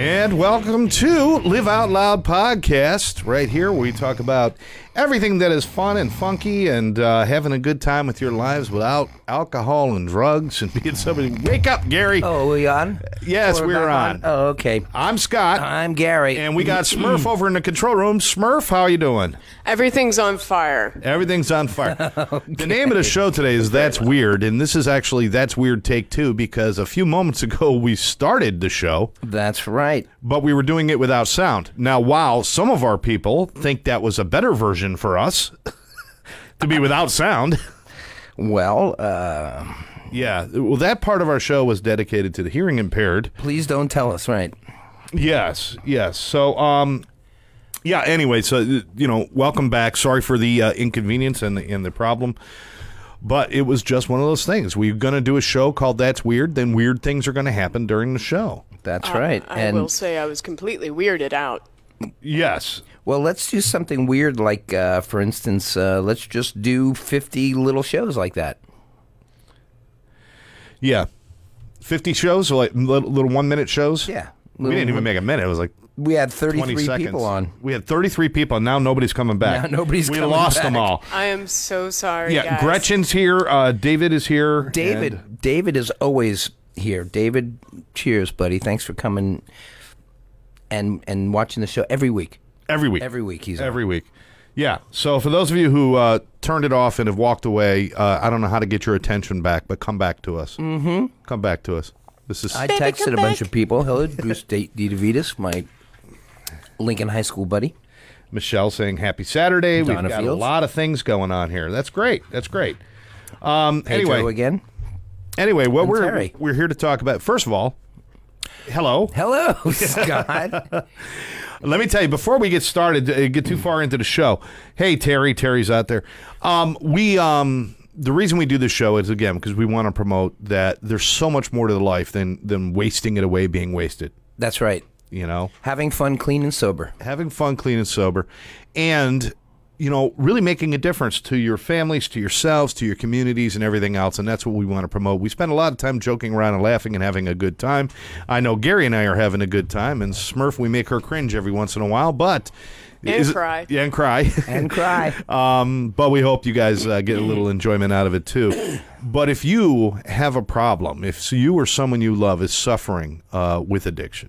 And welcome to Live Out Loud Podcast, right here where we talk about everything that is fun and funky and having a good time with your lives without alcohol and drugs and being somebody. Wake up, Gary. Oh, are we on? Yes, we're on. Oh, okay. I'm Scott. I'm Gary. And we got Smurf over in the control room. Smurf, how you doing? Everything's on fire. Everything's on fire. Okay. The name of the show today is That's Weird, and this is actually That's Weird Take 2 because a few moments ago we started the show. That's right. But we were doing it without sound. Now, while some of our people think that was a better version for us to be without sound. Well, yeah. Well, that part of our show was dedicated to the hearing impaired. Please don't tell us, right? Yes. So, yeah, anyway, so, welcome back. Sorry for the inconvenience and the problem. But it was just one of those things. We're going to do a show called That's Weird, then weird things are going to happen during the show. That's right. I will say I was completely weirded out. Yes. Well, let's do something weird like, for instance, let's just do 50 little shows like that. Yeah. 50 shows, so like little 1-minute shows? Yeah. We didn't even make a minute. It was like we had 33 33 people on. We had 33 people, and now nobody's coming back. Now nobody's we coming lost back. them all. I am so sorry, Yeah, guys. Gretchen's here. David is here. David is always here. David, cheers, buddy. Thanks for coming and watching the show every week. Every week. Every week he's Every week. Yeah. So for those of you who turned it off and have walked away, I don't know how to get your attention back, but come back to us. Mm-hmm. Come back to us. This is. I texted a bunch of people. Hello, Bruce D. DeVitas, my Lincoln High School buddy. Michelle saying Happy Saturday. Donna We've got Fields. a lot of things going on here. That's great. Pedro Anyway, again. what And Terry. we're here to talk about. First of all, hello. Hello, Scott. Let me tell you, before we get started, get too far into the show. Hey, Terry's out there. The reason we do this show is, again, because we want to promote that there's so much more to life than wasting it away being wasted. That's right. Having fun, clean, and sober. Having fun, clean, and sober. And, really making a difference to your families, to yourselves, to your communities, and everything else. And that's what we want to promote. We spend a lot of time joking around and laughing and having a good time. I know Gary and I are having a good time. And Smurf, we make her cringe every once in a while. But... cry. Yeah, and cry. And cry. But we hope you guys get a little enjoyment out of it, too. But if you have a problem, if you or someone you love is suffering with addiction,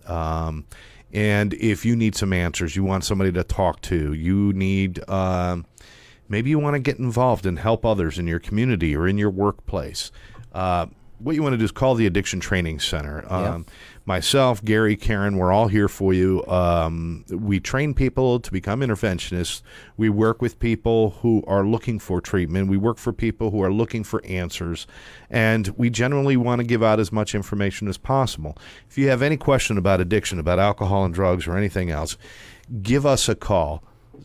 and if you need some answers, you want somebody to talk to, you need, maybe you want to get involved and help others in your community or in your workplace, what you want to do is call the Addiction Training Center. Yep. Myself, Gary, Karen, we're all here for you. We train people to become interventionists. We work with people who are looking for treatment. We work for people who are looking for answers. And we generally want to give out as much information as possible. If you have any question about addiction, about alcohol and drugs or anything else, give us a call.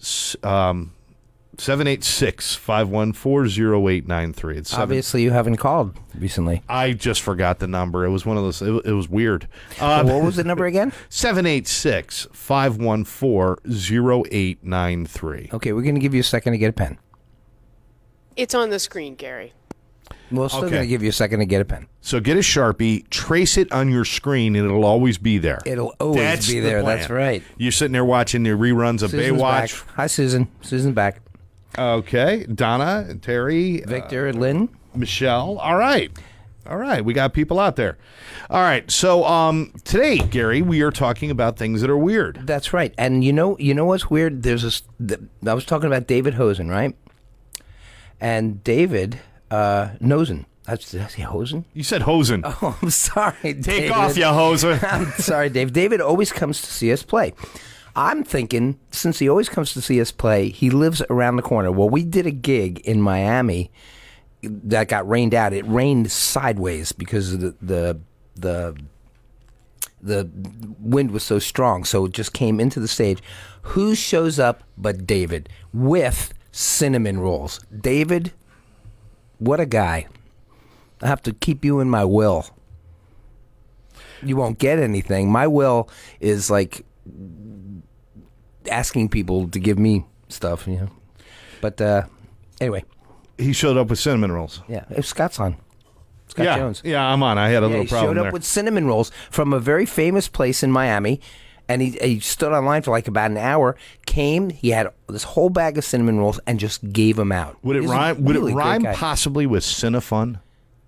786-514-0893. It's Obviously, you haven't called recently. I just forgot the number. It was one of those. It was weird. What was the number again? 786-514-0893. Okay, we're going to give you a second to get a pen. It's on the screen, Gary. We're still Okay. going to give you a second to get a pen. So get a Sharpie, trace it on your screen, and it'll always be there. It'll always That's be the there. plan. That's right. You're sitting there watching the reruns of Susan's Baywatch. back. Hi, Susan. Susan's back. Okay. Donna, Terry, Victor, Lynn. Michelle. All right. We got people out there. All right. So today, Gary, we are talking about things that are weird. That's right. And you know what's weird? There's this. I was talking about David Hosen, right? And David Nosen. Did I say Hosen? You said Hosen. Oh, I'm sorry, David. Take off, you hoser. I'm sorry, Dave. David always comes to see us play. I'm thinking, since he always comes to see us play, he lives around the corner. Well, we did a gig in Miami that got rained out. It rained sideways because of the wind was so strong, so it just came into the stage. Who shows up but David with cinnamon rolls? David, what a guy. I have to keep you in my will. You won't get anything. My will is like asking people to give me stuff, But anyway. He showed up with cinnamon rolls. Yeah, if Scott's on. Scott yeah, Jones. yeah, I'm on. I had a little He problem showed up there. with cinnamon rolls from a very famous place in Miami, and he stood online for like about an hour. Came, he had this whole bag of cinnamon rolls and just gave them out. Would it He's a rhyme? Would really it great rhyme guy. possibly with Cinefun?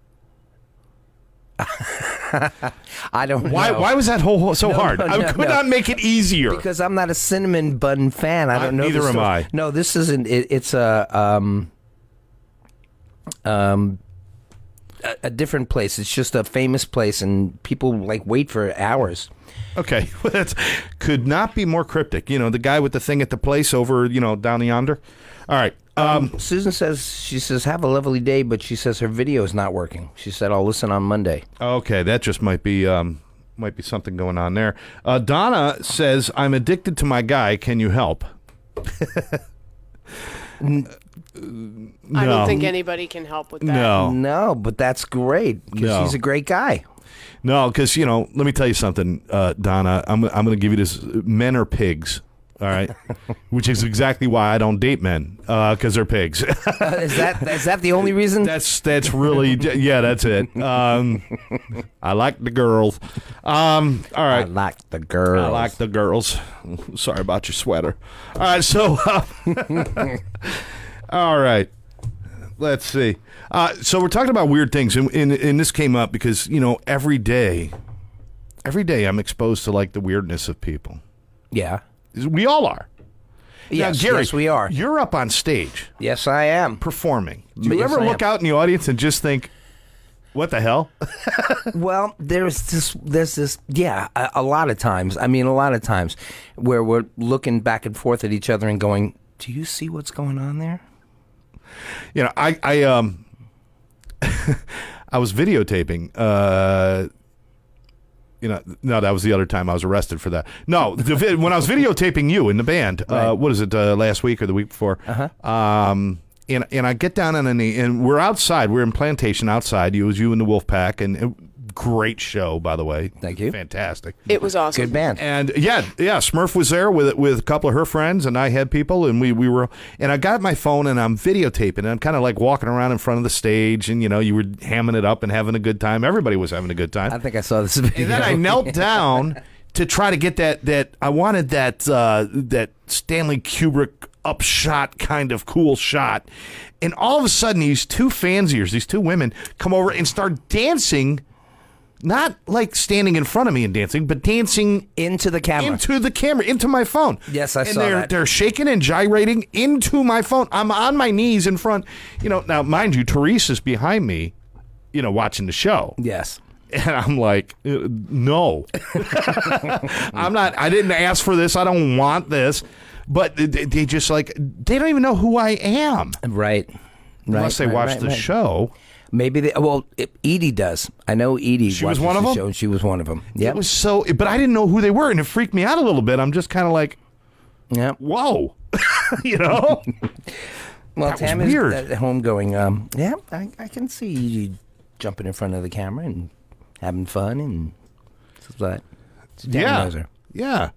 I don't Why? know. Why was that whole so hard? I no, could no. not make it easier. Because I'm not a cinnamon bun fan. I don't know. neither the am story. I. No, this isn't. It's a different place. It's just a famous place, and people like wait for hours. Okay, well, that's could not be more cryptic. You know, the guy with the thing at the place over, down yonder. All right. Susan says, have a lovely day, but she says her video is not working. She said, I'll listen on Monday. Okay, that just might be something going on there. Donna says, I'm addicted to my guy. Can you help? I don't think anybody can help with that. No, but that's great because No. he's a great guy. No, because, let me tell you something, Donna. I'm going to give you this. Men are pigs, all right? Which is exactly why I don't date men, because they're pigs. Is that the only reason? That's really, yeah, that's it. I like the girls. All right. I like the girls. I like the girls. Sorry about your sweater. All right, so, all right. Let's see. So we're talking about weird things, and this came up because, every day I'm exposed to, like, the weirdness of people. Yeah. We all are. Yes, now, Gary, yes, we are. You're up on stage Yes, I am. performing. Do you Yes, ever I look am. out in the audience and just think, what the hell? Well, there's this, yeah, a lot of times. I mean, a lot of times where we're looking back and forth at each other and going, do you see what's going on there? I I was videotaping. No, that was the other time I was arrested for that. No, when I was videotaping you in the band, Right. what is it, last week or the week before? And I get down on a knee, and we're outside. We're in Plantation outside. It was you and the Wolfpack, and great show, by the way. Thank you. Fantastic. It was awesome. Good band. And yeah, Smurf was there with a couple of her friends, and I had people, and we were, and I got my phone and I'm videotaping, and I'm kind of like walking around in front of the stage, and you were hamming it up and having a good time. Everybody was having a good time. I think I saw this video. And then I knelt down to try to get that I wanted that Stanley Kubrick upshot kind of cool shot, and all of a sudden these two fanciers, these two women, come over and start dancing. Not like standing in front of me and dancing, but dancing into the camera. into my phone. Yes, I and saw that. They're shaking and gyrating into my phone. I'm on my knees in front. Now, mind you, Therese is behind me, watching the show. Yes. And I'm like, no. I'm not. I didn't ask for this. I don't want this. But they just they don't even know who I am. Right. Unless they watch the show. Maybe Edie does. I know Edie. She was watches one of the them? show, and she was one of them. Yeah. It was but I didn't know who they were, and it freaked me out a little bit. I'm just kind of like, Yeah. whoa, Well, That Tam was is weird. at home going, yeah, I can see you jumping in front of the camera and having fun and stuff like that. Tammy knows her. Yeah.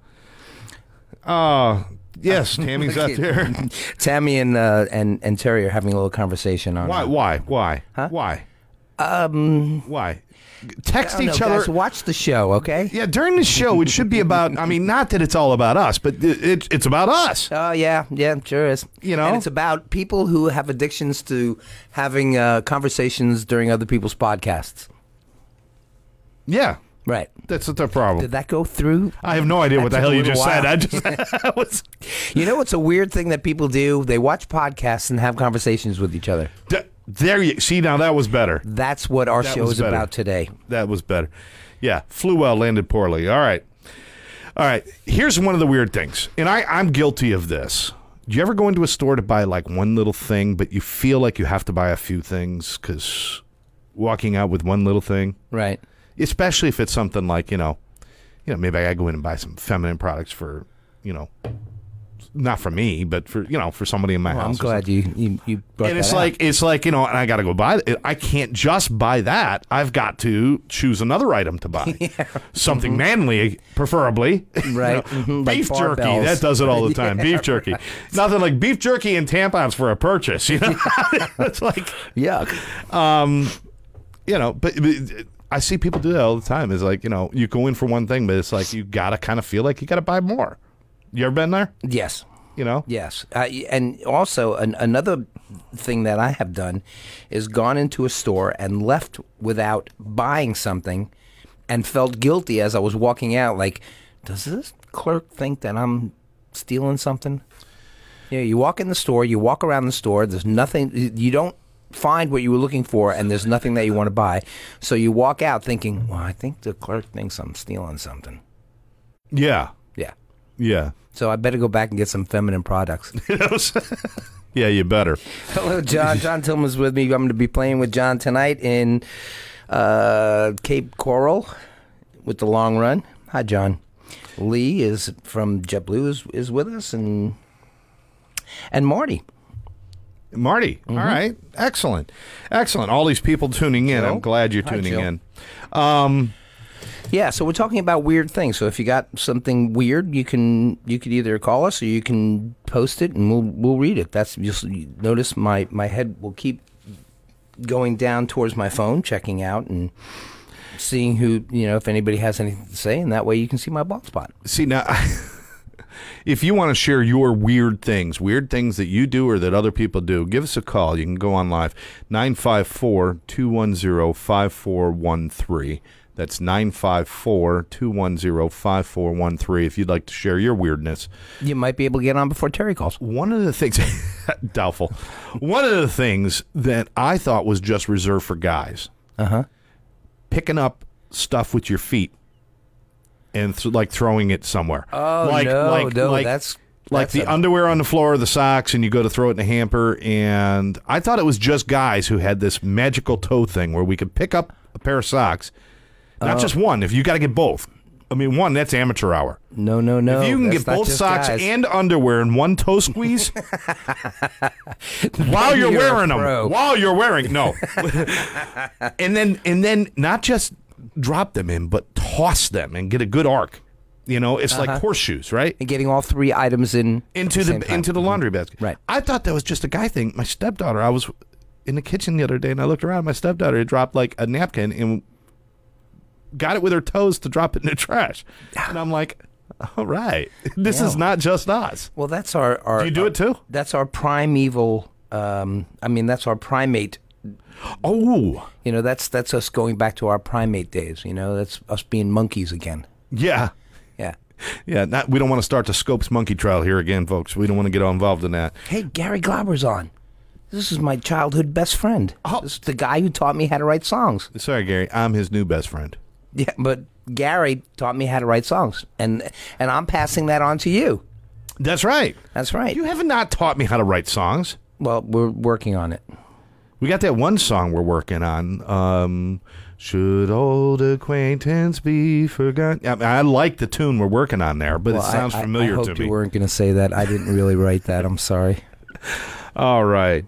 Yes, Tammy's out there. Tammy and Terry are having a little conversation on Why? Huh? Why? Why? Text I don't each know, other. guys, watch the show, okay? Yeah, during the show, it should be about. I mean, not that it's all about us, but it's about us. Oh yeah, sure is. And it's about people who have addictions to having conversations during other people's podcasts. Yeah, Right. that's the problem. Did that go through? I have no idea what the That hell took a you little just said. while. I just I was. You know what's a weird thing that people do? They watch podcasts and have conversations with each other. There you see. Now that was better. That's what our That show was is better. about today. That was better. Yeah, flew well, landed poorly. All right. Here's one of the weird things, and I'm guilty of this. Do you ever go into a store to buy like one little thing, but you feel like you have to buy a few things because walking out with one little thing, Right. especially if it's something like maybe I go in and buy some feminine products for not for me, but for somebody in my Well, house. I'm glad you brought And that it's up. like and I got to go buy it. I can't just buy that. I've got to choose another item to buy. Something manly, preferably. Right. Like Beef jerky. barbells. That does it all the time. Beef jerky. Nothing like beef jerky and tampons for a purchase. It's like Yuck. but I see people do that all the time. It's like, you go in for one thing, but it's like you got to kind of feel like you got to buy more. You ever been there? Yes. Yes. And also another thing that I have done is gone into a store and left without buying something and felt guilty as I was walking out. Like, does this clerk think that I'm stealing something? You walk in the store, you walk around the store, there's nothing, you don't find what you were looking for, and there's nothing that you want to buy. So you walk out thinking, well, I think the clerk thinks I'm stealing something. Yeah. Yeah. Yeah. So I better go back and get some feminine products. Yeah, you better. Hello, John. John Tillman's with me. I'm going to be playing with John tonight in Cape Coral with the long run. Hi, John. Lee is from JetBlue is with us, and Marty. Marty. All right. Excellent. All these people tuning in. Joe? I'm glad you're Hi, tuning Joe. in. Yeah, so we're talking about weird things. So if you got something weird, you could either call us or you can post it, and we'll read it. That's just, notice my head will keep going down towards my phone, checking out and seeing who, if anybody has anything to say, and that way you can see my bald spot. See, now, if you want to share your weird things that you do or that other people do, give us a call. You can go on live, 954-210-5413. That's 954-210-5413 if you'd like to share your weirdness. You might be able to get on before Terry calls. One of the things, doubtful, one of the things that I thought was just reserved for guys, picking up stuff with your feet and throwing it somewhere. Oh, no, that's the underwear on the floor, the socks, and you go to throw it in a hamper. And I thought it was just guys who had this magical toe thing where we could pick up a pair of socks. Not just one. If you got to get both. I mean, one, that's amateur hour. No. If you can That's get not both just socks guys. and underwear in one toe squeeze while you're You're a wearing pro. them. While you're wearing no. and then not just drop them in, but toss them and get a good arc. It's like horseshoes, right? And getting all three items into the laundry basket. Right. I thought that was just a guy thing. My stepdaughter, I was in the kitchen the other day and I looked around. My stepdaughter had dropped like a napkin and got it with her toes to drop it in the trash. And I'm like, all right, this is not just us. Well, that's our Do you do it too? That's our primeval. That's our primate. Oh, That's us going back to our primate days. That's us being monkeys again. yeah. Yeah. Yeah, we don't want to start the Scopes monkey trial here again, folks. We don't want to get all involved in that. Hey, Gary Glauber's on. This is my childhood best friend. Oh. This is the guy who taught me how to write songs. Sorry, Gary. I'm his new best friend. Yeah, but Gary taught me how to write songs, and I'm passing that on to you. That's right. That's right. You have not taught me how to write songs. Well, we're working on it. We got that one song we're working on. Should old acquaintance be forgotten? I like the tune we're working on there, but it sounds familiar I to hoped me. you weren't going to say that. I didn't really write that. I'm sorry. All right.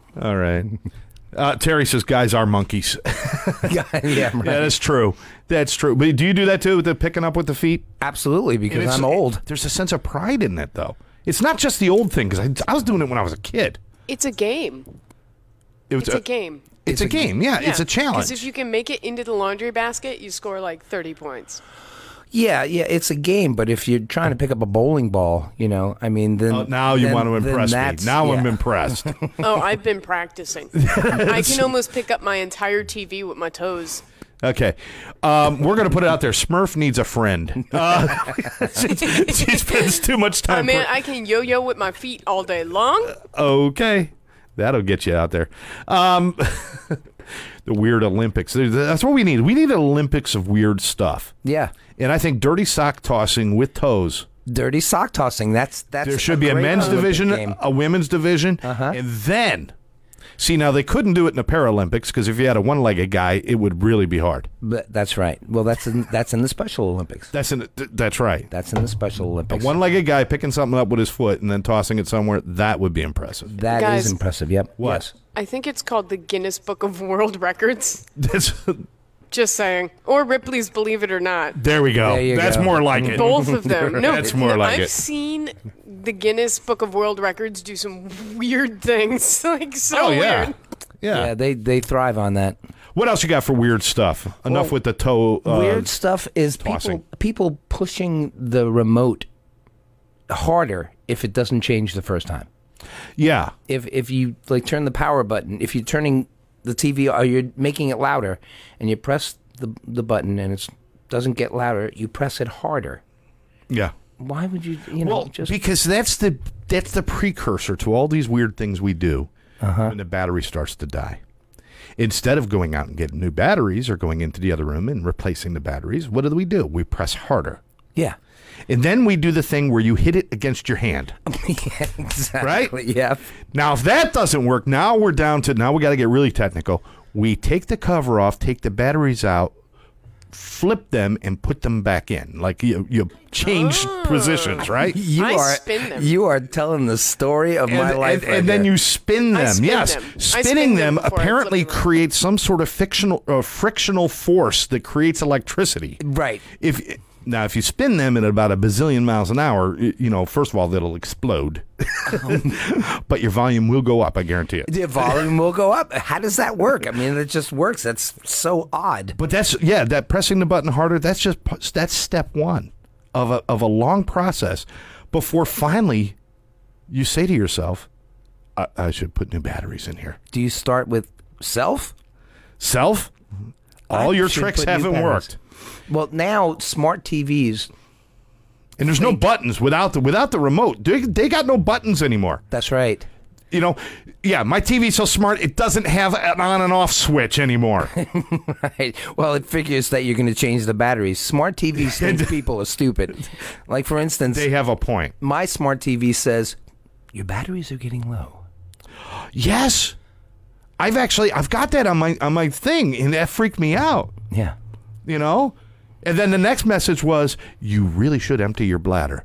Terry says guys are monkeys. Yeah, right. Yeah, that's true. That's true. But do you do that too, with the picking up with the feet? Absolutely, because I'm old. There's a sense of pride in that, though. It's not just the old thing, because I was doing it when I was a kid. It's a game. It's a game. It's a game, yeah. It's a challenge. Because if you can make it into the laundry basket, you score like 30 points. Yeah, it's a game, but if you're trying to pick up a bowling ball, then now you want to impress me. Now I'm yeah. impressed. Oh, I've been practicing. I can almost pick up my entire TV with my toes. Okay. We're going to put it out there. Smurf needs a friend. She spends too much time. I can yo-yo with my feet all day long. Okay. That'll get you out there. The weird Olympics. That's what we need. We need an Olympics of weird stuff. Yeah. And I think dirty sock tossing with toes. Dirty sock tossing. That's There should be a great men's Olympic division, game. a women's division, and then... See, now they couldn't do it in the Paralympics because if you had a one-legged guy, it would really be hard. But that's right. Well, that's in the Special Olympics. That's right. That's in the Special A Olympics. one-legged guy picking something up with his foot and then tossing it somewhere, that would be impressive. That Guys, is impressive. Yep. What? Yes. I think it's called the Guinness Book of World Records. That's, Just saying. Or Ripley's Believe It or Not. there we go. There you That's go. more like it. Both of them. No, That's more like I've it. seen the Guinness Book of World Records do some weird things. Like, so Oh, yeah. weird. Yeah. Yeah, they thrive on that. What else you got for weird stuff? Enough with the toe. Weird stuff is tossing. people pushing the remote harder if it doesn't change the first time. Yeah. If you like turn the power button, if you're turning the TV or you're making it louder and you press the button and it doesn't get louder, you press it harder. Yeah. Why would you Well, because that's the precursor to all these weird things we do when the battery starts to die. Instead of going out and getting new batteries or going into the other room and replacing the batteries, what do? We press harder. Yeah. And then we do the thing where you hit it against your hand. Yeah, exactly. Right? Yeah. Now, if that doesn't work, now we got to get really technical. We take the cover off, take the batteries out, flip them, and put them back in. Like you change positions, right? Spin them. You are telling the story of my life. And then you spin them. spin Yes. them. I Spinning spin them them before I apparently flip them. creates some sort of frictional force that creates electricity. Right. If you spin them at about a bazillion miles an hour, first of all, they'll explode. But your volume will go up, I guarantee it. The volume will go up. How does that work? I mean, it just works. That's so odd. But that pressing the button harder, that's step one of a long process before finally you say to yourself, I should put new batteries in here. Do you start with self? Self? All your should tricks put new haven't batteries. worked. Well, now smart TVs. And there's no buttons without the remote. They got no buttons anymore. That's right. My TV's so smart it doesn't have an on and off switch anymore. Right. Well, it figures that you're going to change the batteries. Smart TVs think people are stupid. Like, for instance, They have a point. my smart TV says, your batteries are getting low. Yes. I've got that on my thing, and that freaked me out. Yeah. And then the next message was, you really should empty your bladder.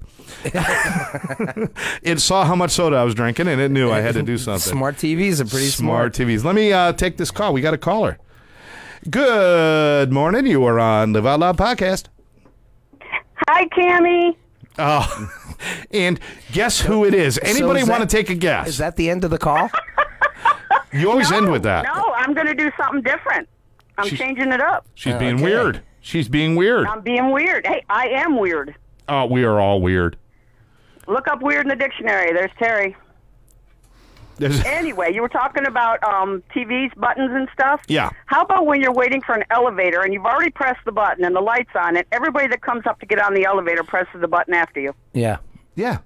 It saw how much soda I was drinking, and it knew I had to do something. Smart TVs are pretty smart. TVs. Let me take this call. We got a caller. Good morning. You are on Live Out Loud Podcast. Hi, Cammy. Oh, and guess who it is? Anybody is want that- to take a guess? Is that the end of the call? You always end with that. No, I'm going to do something different. I'm changing it up. She's being Okay. weird. She's being weird. I'm being weird. Hey, I am weird. Oh, we are all weird. Look up weird in the dictionary. There's Terry. Anyway, you were talking about TVs, buttons, and stuff. Yeah. How about when you're waiting for an elevator and you've already pressed the button and the light's on it, everybody that comes up to get on the elevator presses the button after you. Yeah. Yeah.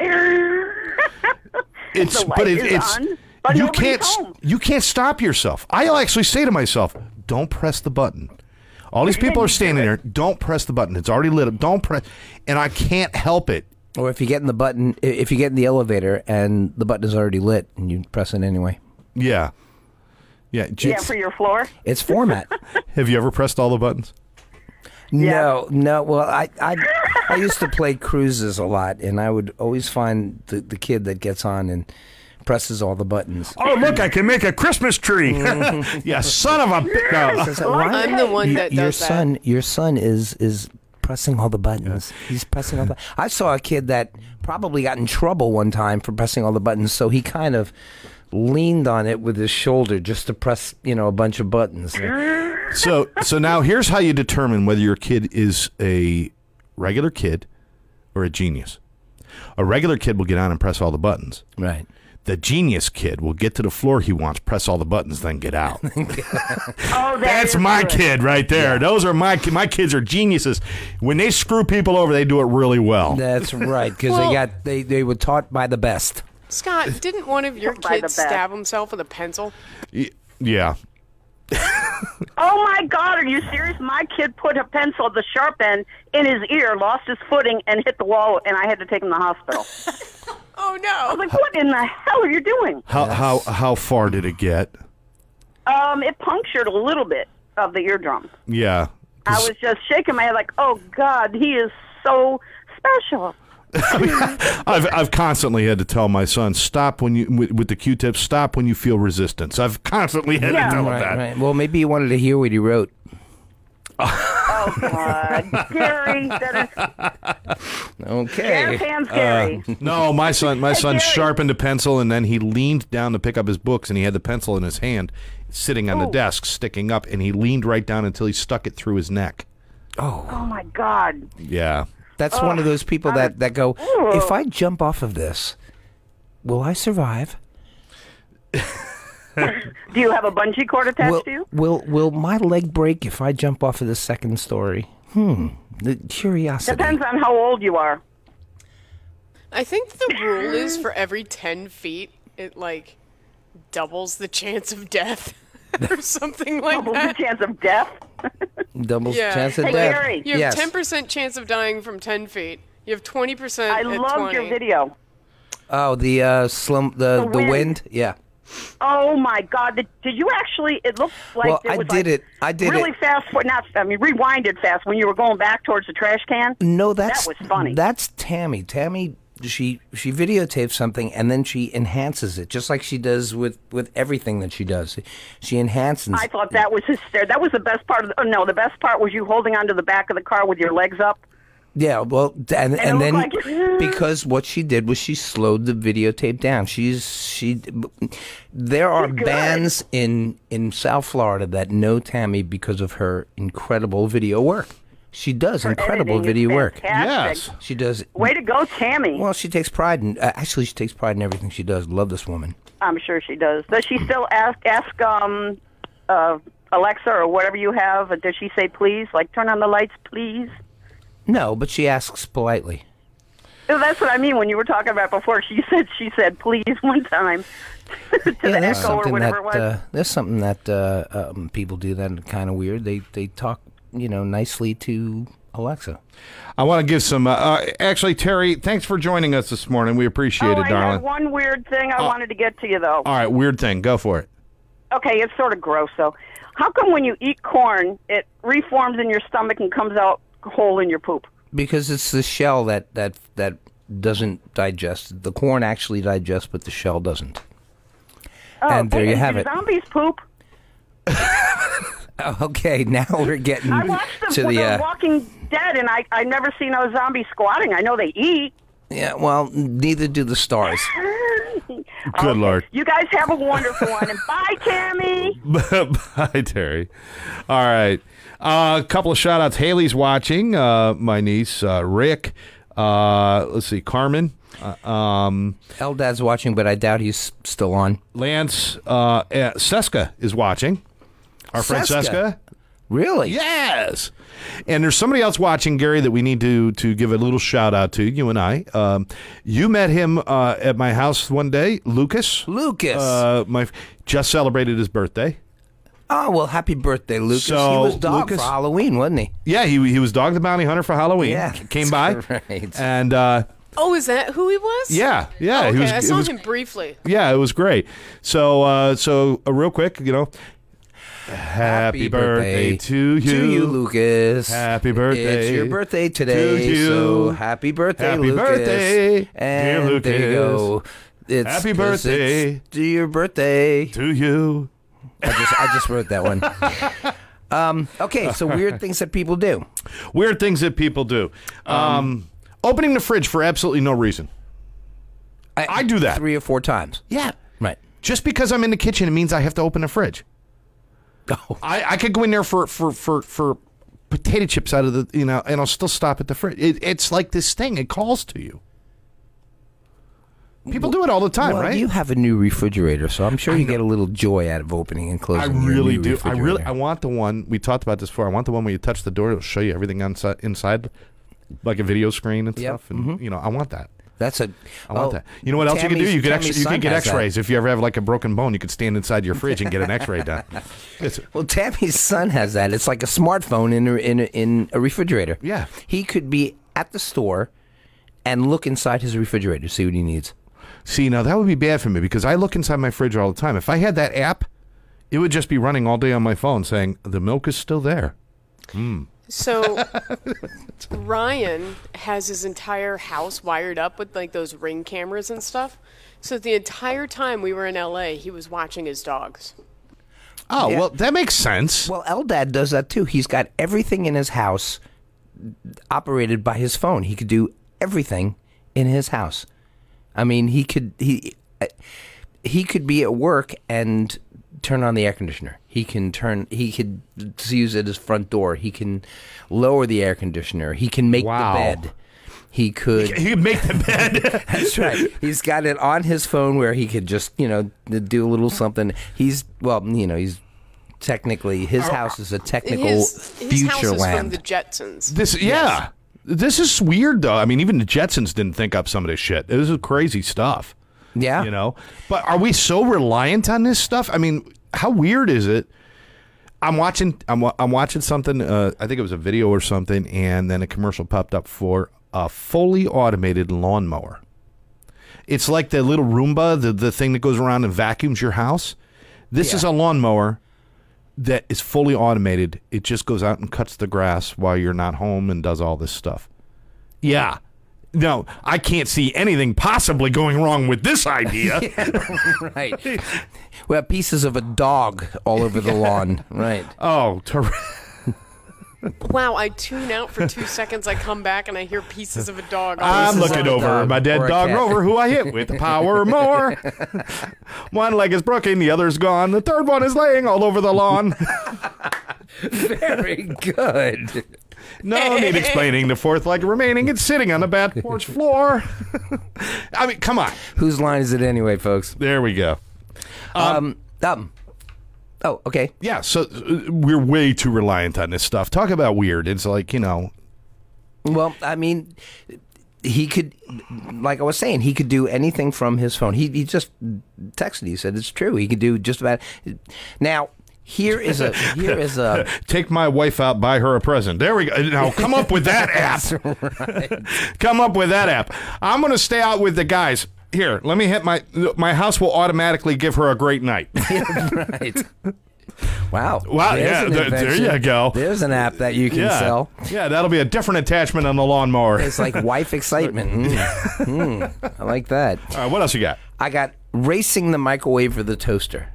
The light is on, but nobody's home. You can't stop yourself. I'll actually say to myself, don't press the button. All these people are standing there. Don't press the button. It's already lit up. Don't press. And I can't help it. Or if you get in the elevator and the button is already lit and you press it anyway. Yeah. Yeah. Yeah, for your floor. It's format. Have you ever pressed all the buttons? No. Well, I used to play cruises a lot, and I would always find the kid that gets on and presses all the buttons. Oh, look, I can make a Christmas tree. Yeah, son of a... No. Says, "Why?" I'm the one that your does that. son, Your son is pressing all the buttons. He's pressing all the. I saw a kid that probably got in trouble one time for pressing all the buttons, so he kind of leaned on it with his shoulder just to press, a bunch of buttons. So now here's how you determine whether your kid is a regular kid or a genius. A regular kid will get on and press all the buttons. Right. The genius kid will get to the floor he wants, press all the buttons, then get out. Oh, That's my kid right there. Yeah. Those are my kids are geniuses. When they screw people over, they do it really well. That's right, because they were taught by the best. Scott, didn't one of your By the kids best. stab himself with a pencil? Yeah. Oh, my God, are you serious? My kid put a pencil, the sharp end, in his ear, lost his footing, and hit the wall, and I had to take him to the hospital. Oh, I was no. like, what in the hell are you doing? How far did it get? It punctured a little bit of the eardrum. Yeah. I was just shaking my head like, oh, God, he is so special. I've constantly had to tell my son, stop when you with the Q-tips, stop when you feel resistance. I've constantly had to tell him that. Right. Well, maybe you wanted to hear what he wrote. Oh, Oh, God. Gary, Okay. hands, Gary. No, my son Gary. sharpened a pencil, and then he leaned down to pick up his books, and he had the pencil in his hand, sitting on the desk, sticking up, and he leaned right down until he stuck it through his neck. Oh, my God. Yeah. That's one of those people that go, if I jump off of this, will I survive? Do you have a bungee cord attached to you? Will my leg break if I jump off of the second story? The curiosity. Depends on how old you are. I think the rule is for every 10 feet, it like doubles the chance of death or something like Doubles the that. chance of death. Doubles Yeah. chance of Hey, death. Gary. You have Yes. 10% chance of dying from 10 feet. You have 20% I at loved 20. your video. Oh, the the wind. wind. Yeah. Oh my God! Did you actually? It looked like Well, it was I did really it. fast. Rewinded fast when you were going back towards the trash can. No, that's That was funny. That's Tammy. Tammy, she videotapes something and then she enhances it, just like she does with everything that she does. She enhances. I thought that was hysterical. That was the best part of. The best part was you holding onto the back of the car with your legs up. Yeah, well, and it then looked like- because what she did was she slowed the videotape down. There are Good. bands in South Florida that know Tammy because of her incredible video work. She does incredible Editing is video work. fantastic. Yes. She does. Way to go, Tammy. Well, she takes pride in. Actually, she takes pride in everything she does. Love this woman. I'm sure she does. Does she still ask Alexa or whatever you have? Does she say please? Like turn on the lights, please? No, but she asks politely. No, that's what I mean. When you were talking about before, she said please one time to the there's echo or something whatever it was. there's something that people do that kind of weird. They talk nicely to Alexa. I want to give some. Actually, Terry, thanks for joining us this morning. We appreciate it, I darling. had one weird thing I wanted to get to you, though. All right, weird thing. Go for it. Okay, it's sort of gross, though. How come when you eat corn, it reforms in your stomach and comes out whole in your poop? Because it's the shell that doesn't digest. The corn actually digests, but the shell doesn't. Oh, And there you have do it. Zombies poop. Okay, now we're getting I watched to the the. Walking Dead, and I never seen a zombie squatting. I know they eat. Yeah, well, neither do the stars. Good Lord. You guys have a wonderful one, and bye, Tammy. Bye, Terry. All right. A couple of shout outs. Haley's watching. My niece, Rick. Let's see, Carmen. Eldad's watching, but I doubt he's still on. Lance. Seska is watching. Our friend Seska? Seska. Really? Yes. And there's somebody else watching, Gary, that we need to give a little shout out to, you and I. You met him at my house one day, Lucas. Lucas. Just celebrated his birthday. Oh, well, happy birthday, Lucas. So, he was dog Lucas- for Halloween, wasn't he? Yeah, he was Dog the Bounty Hunter for Halloween. Yeah, Came that's by. great. And Oh, is that who he was? yeah. Oh, okay, I it saw was, him briefly. Yeah, it was great. So real quick, happy birthday to you. To you, Lucas. Happy birthday It's your birthday today. to you. So happy birthday, Happy Lucas. birthday, and dear there you go. Lucas. It's Happy 'cause birthday. it's to your birthday. To you. I just wrote that one. Okay, so weird things that people do. Weird things that people do. Opening the fridge for absolutely no reason. I do that. 3 or 4 times. Yeah. Right. Just because I'm in the kitchen, it means I have to open the fridge. Oh. I could go in there for potato chips out of the, and I'll still stop at the fridge. It's like this thing. It calls to you. People do it all the time, Well, right? you have a new refrigerator, so I'm sure you get a little joy out of opening and I closing. your really new do. refrigerator. I want the one, we talked about this before. I want the one where you touch the door, it'll show you everything inside, like a video screen and Yep. stuff. And, I want that. That's a. I want that. You know what else you can do? You Tammy's could son get has that. X-rays. If you ever have like a broken bone, you could stand inside your fridge and get an X-ray done. Well, Tammy's son has that. It's like a smartphone in a refrigerator. Yeah. He could be at the store and look inside his refrigerator, see what he needs. See, now that would be bad for me because I look inside my fridge all the time. If I had that app, it would just be running all day on my phone saying, the milk is still there. So Ryan has his entire house wired up with like those Ring cameras and stuff. So the entire time we were in LA, he was watching his dogs. Oh, Yeah. well, that makes sense. Well, Eldad does that too. He's got everything in his house operated by his phone. He could do everything in his house. I mean, he could be at work and turn on the air conditioner. He could use it as front door. He can lower the air conditioner. He can make Wow. the bed. He could. You can make the bed. That's right. He's got it on his phone where he could just, do a little something. He's technically, his house is a technical His future house is from land. the Jetsons. This is weird, though. I mean, even the Jetsons didn't think up some of this shit. This is crazy stuff. Yeah. But are we so reliant on this stuff? I mean, how weird is it? I'm watching something. I think it was a video or something, and then a commercial popped up for a fully automated lawnmower. It's like the little Roomba, the thing that goes around and vacuums your house. This is a lawnmower that is fully automated. It just goes out and cuts the grass while you're not home and does all this stuff. Yeah. No, I can't see anything possibly going wrong with this idea. Right. We have pieces of a dog all over the lawn. Right. Oh, Wow, I tune out for 2 seconds. I come back and I hear pieces of a dog. I'm Pieces looking of a over dog my dead or a dog cat. Rover, who I hit with the power mower. One leg is broken, the other's gone. The third one is laying all over the lawn. Very good. No need explaining. The fourth leg remaining. It's sitting on the back porch floor. I mean, come on. Whose line is it anyway, folks? There we go. Oh, okay. Yeah, so we're way too reliant on this stuff. Talk about weird. It's like, Well, I mean, he could, like I was saying, he could do anything from his phone. He just texted. He said it's true. He could do just about. Now, here is a take my wife out, buy her a present. There we go. Now come up with that app. right. Come up with that app. I'm going to stay out with the guys. Here, let me hit my house will automatically give her a great night. Right. Wow. Wow, There's yeah, an there invention. you go. There's an app that you can sell. Yeah, that'll be a different attachment on the lawnmower. It's like wife excitement. I like that. All right, what else you got? I got racing the microwave or the toaster.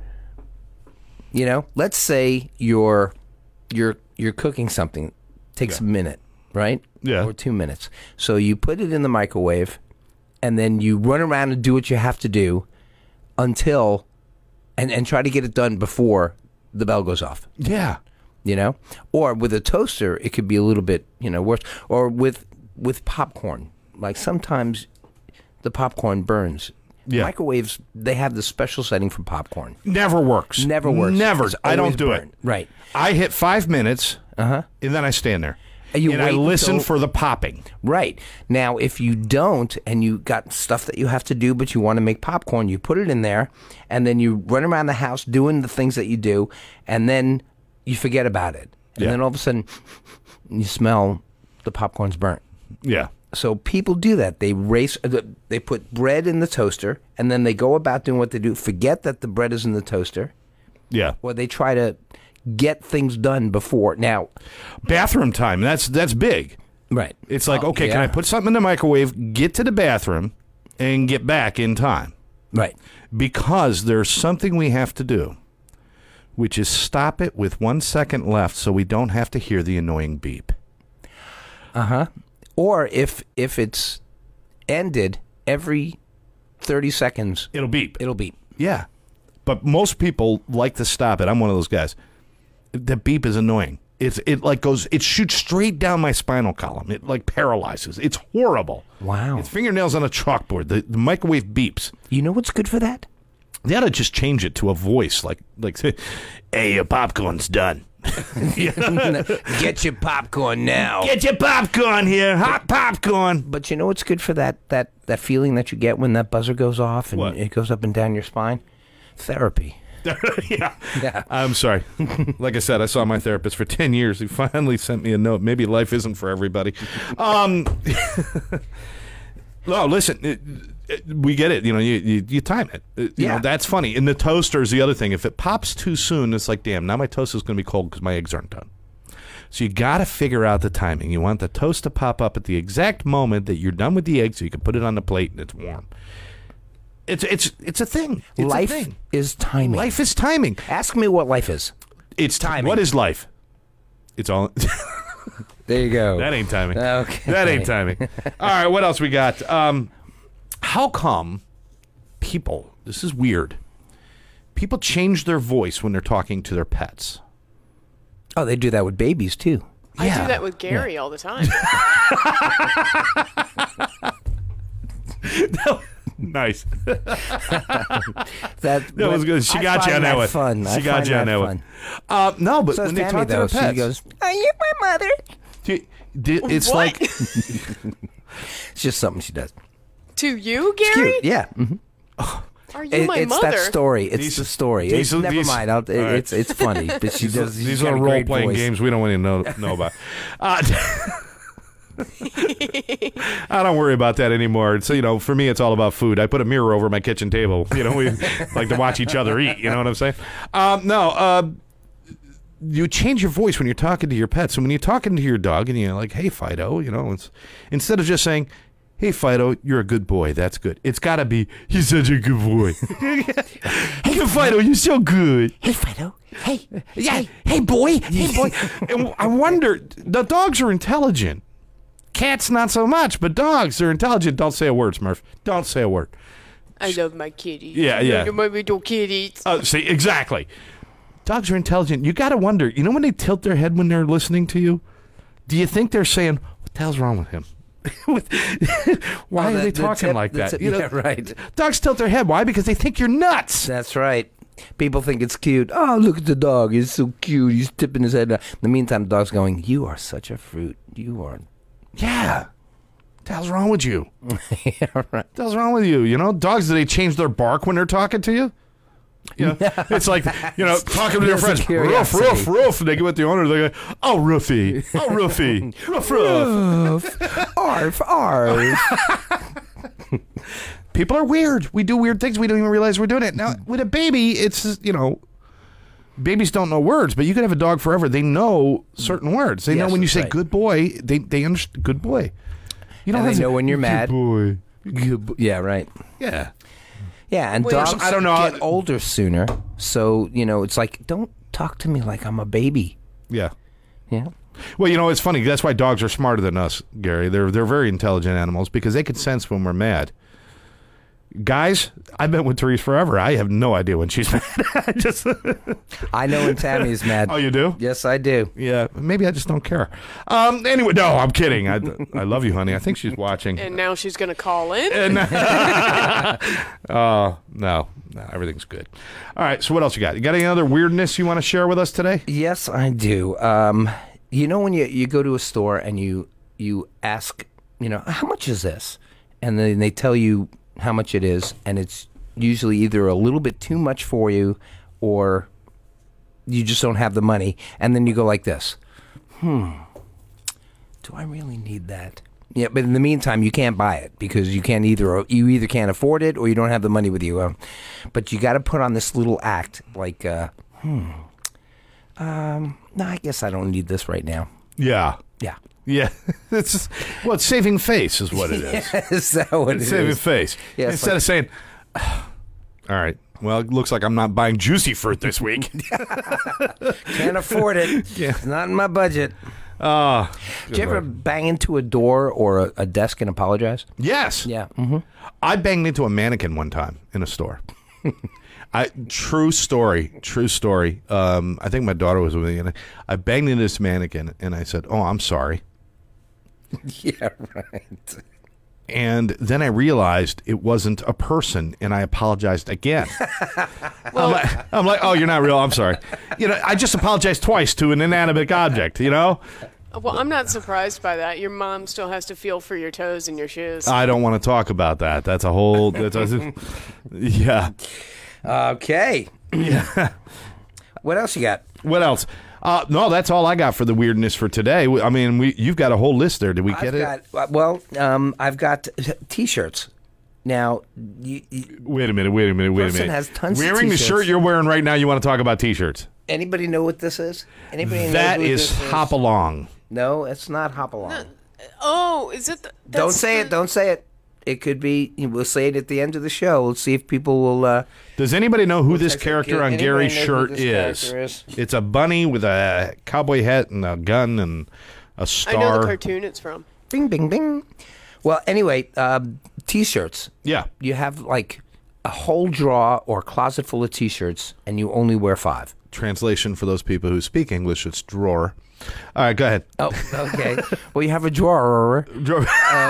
Let's say you're cooking something. Takes a minute, right? Yeah. Or 2 minutes. So you put it in the microwave, and then you run around and do what you have to do until, and try to get it done before the bell goes off. Yeah. Or with a toaster, it could be a little bit, worse. Or with popcorn, like sometimes the popcorn burns. Yeah. Microwaves, they have the special setting for popcorn. Never works. Never works. Never. It's I don't always do burnt. it. Right. I hit 5 minutes, and then I stand there. You and I wait listen until- for the popping. Right. Now, if you don't, and you got stuff that you have to do, but you want to make popcorn, you put it in there, and then you run around the house doing the things that you do, and then you forget about it. And Yeah. then all of a sudden, you smell the popcorn's burnt. Yeah. So people do that. They they put bread in the toaster, and then they go about doing what they do, forget that the bread is in the toaster, Yeah. or they try to get things done before. Now, Bathroom time. That's big. right. It's like, okay, can I put something in the microwave, get to the bathroom, and get back in time? Right. Because there's something we have to do, which is stop it with 1 second left so we don't have to hear the annoying beep. Or if it's ended every 30 seconds, It'll beep. it'll beep. Yeah. But most people like to stop it. I'm one of those guys. The beep is annoying. It shoots straight down my spinal column. It like paralyzes. It's horrible. Wow. It's fingernails on a chalkboard. The microwave beeps. You know what's good for that? They ought to just change it to a voice like hey, your popcorn's done. Get your popcorn now. Get your popcorn here. Hot popcorn. But you know what's good for that feeling that you get when that buzzer goes off and What? it goes up and down your spine? Therapy. Yeah. Yeah. I'm sorry. Like I said, I saw my therapist for 10 years. He finally sent me a note. Maybe life isn't for everybody. No, listen, we get it. You time it. You know, that's funny. And the toaster is the other thing. If it pops too soon, it's like, damn, now my toast is going to be cold because my eggs aren't done. So you got to figure out the timing. You want the toast to pop up at the exact moment that you're done with the egg so you can put it on the plate and it's warm. It's a thing. It's Life a thing. is timing. Life is timing. Ask me what life is. It's timing. What is life? It's all. There you go. That ain't timing. Okay. That ain't timing. All right, what else we got? How come people, this is weird, people change their voice when they're talking to their pets? Oh, they do that with babies, too. I Yeah. do that with Gary all the time. Nice. That was good. She got you on that one. Fun. She got you on that one. No, but So when is they Tammy, talk to though. their pets, She goes, "Are you my mother?" it's What? like It's just something she does. To you, Gary? Cute. Yeah. Mhm. Are you my It's mother? that story. It's These- the story. these- Never these- mind. all right. It's funny, but she does. these she's are got a role great playing voice. games we don't want to know about. I don't worry about that anymore. So, for me, it's all about food. I put a mirror over my kitchen table. We like to watch each other eat. You know what I'm saying? You change your voice when you're talking to your pets. So when you're talking to your dog and you're like, "Hey, Fido," it's instead of just saying, "Hey, Fido, you're a good boy. That's good." It's got to be, "He's such a good boy." "Hey, Fido, you're so good." Hey, Fido. Hey. Yeah. Hey, boy. Hey, boy. And I wonder, the dogs are intelligent. Cats, not so much, but dogs are intelligent. Don't say a word, Smurf. Don't say a word. I love my kitties. Yeah, yeah. You're my little kitties. See, exactly. Dogs are intelligent. You got to wonder, when they tilt their head when they're listening to you, do you think they're saying, "What the hell's wrong with him?" Why are they talking like that? Yeah, right. Dogs tilt their head. Why? Because they think you're nuts. That's right. People think it's cute. Oh, look at the dog. He's so cute. He's tipping his head. In the meantime, the dog's going, "You are such a fruit. You are." Yeah. What the hell's wrong with you? Yeah, right. What the hell's wrong with you? Dogs, do they change their bark when they're talking to you? It's like, talking to your Yes, friends. Roof, curiosity. roof, roof. And they get with the owner. They go, "Oh, Roofy. Oh, Roofy. Roof, roof." Arf, arf. People are weird. We do weird things. We don't even realize we're doing it. Now, with a baby, it's, babies don't know words, but you could have a dog forever. They know certain words. They know Yes, when you that's say right. "good boy," they understand "good boy." You And have they to- know when you're "Good mad. boy. Yeah, right. Yeah. Yeah, and Wait, dogs I don't know. get older sooner. So, it's like, don't talk to me like I'm a baby. Yeah. Yeah. Well, it's funny. That's why dogs are smarter than us, Gary. They're very intelligent animals because they can sense when we're mad. Guys, I've been with Therese forever. I have no idea when she's mad. I know when Tammy's mad. Oh, you do? Yes, I do. Yeah. Maybe I just don't care. Anyway, no, I'm kidding. I love you, honey. I think she's watching. And now she's going to call in. No, everything's good. All right. So what else you got? You got any other weirdness you want to share with us today? Yes, I do. When you go to a store and you ask, how much is this? And then they tell you how much it is, and it's usually either a little bit too much for you or you just don't have the money. And then you go like this, do I really need that? Yeah, but in the meantime, you can't buy it because you either can't afford it or you don't have the money with you. But you got to put on this little act like, no, I guess I don't need this right now. Yeah. Yeah. Yeah. It's saving face is what it is. Is that what It's it saving is? face. Yeah, it's Instead like- of saying, "All right, well, it looks like I'm not buying juicy fruit this week." Can't afford it. Yeah. It's not in my budget. Oh, Did you ever bang into a door or a desk and apologize? yes. Yeah. Mm-hmm. I banged into a mannequin one time in a store. True story. I think my daughter was with me, and I banged into this mannequin, and I said, "Oh, I'm sorry." Yeah, right. And then I realized it wasn't a person, and I apologized again. I'm like, "Oh, you're not real. I'm sorry." I just apologized twice to an inanimate object. Well, I'm not surprised by that. Your mom still has to feel for your toes and your shoes. I don't want to talk about that. That's a whole. Yeah. Okay. Yeah. What else you got? What else? No, that's all I got for the weirdness for today. I mean, you've got a whole list there. Did we get it? I've got T-shirts. Now, Wait a minute. Person has tons of Wearing the T-shirts. shirt you're wearing right now, you want to talk about T-shirts? anybody know what this is? Anybody know That who is this Hop Along. No, it's not Hop Along. Oh, is it? Don't say it. Don't say it. It could be. We'll say it at the end of the show. Let's see if people will. Does anybody know who this text it. character on Anybody Gary's know who shirt this is? character is? It's a bunny with a cowboy hat and a gun and a star. I know the cartoon it's from. Bing, bing, bing. Well, anyway, T-shirts. Yeah. You have like a whole drawer or closet full of T-shirts, and you only wear 5. Translation for those people who speak English, it's drawer. All right, go ahead. Oh, okay. Well, you have a drawer Drawer.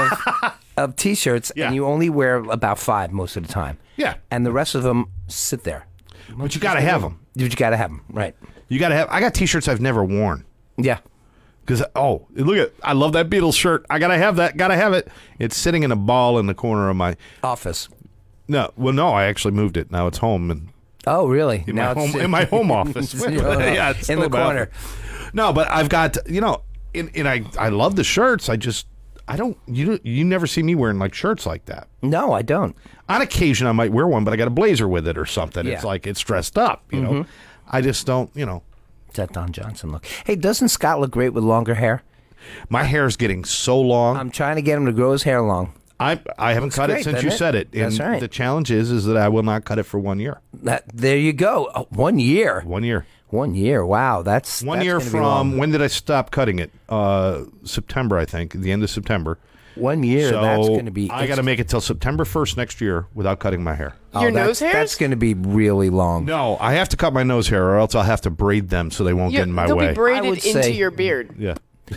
of T-shirts, Yeah. and you only wear about 5 most of the time. Yeah. And the rest of them sit there. But you got to have them. You got to have them, right? You got to have. I got T-shirts I've never worn. Yeah. Because, look at, I love that Beatles shirt. I got to have that. Got to have it. It's sitting in a ball in the corner of my. Office. No, I actually moved it. Now it's home and Oh, really? in my home office. Yeah, it's in still the about- corner. No, but I've got, and I love the shirts. I don't, you never see me wearing like shirts like that. No, I don't. On occasion, I might wear one, but I got a blazer with it or something. Yeah. It's like it's dressed up, you know. I just don't, It's that Don Johnson look. Hey, doesn't Scott look great with longer hair? my hair's getting so long. I'm trying to get him to grow his hair long. I haven't cut great, it since doesn't you it? said it. That's And right. the challenge is that I will not cut it for 1 year. There you go. 1 year. 1 year. 1 year. Wow, that's 1 that's year gonna be long. from when did I stop cutting it? September, I think, the end of September. 1 year. So That's going to be. I got to make it till September 1st next year without cutting my hair. Your that's nose hairs? going to be really long. No, I have to cut my nose hair, or else I'll have to braid them so they won't get in my they'll way. be braided I would into say- your beard. Yeah,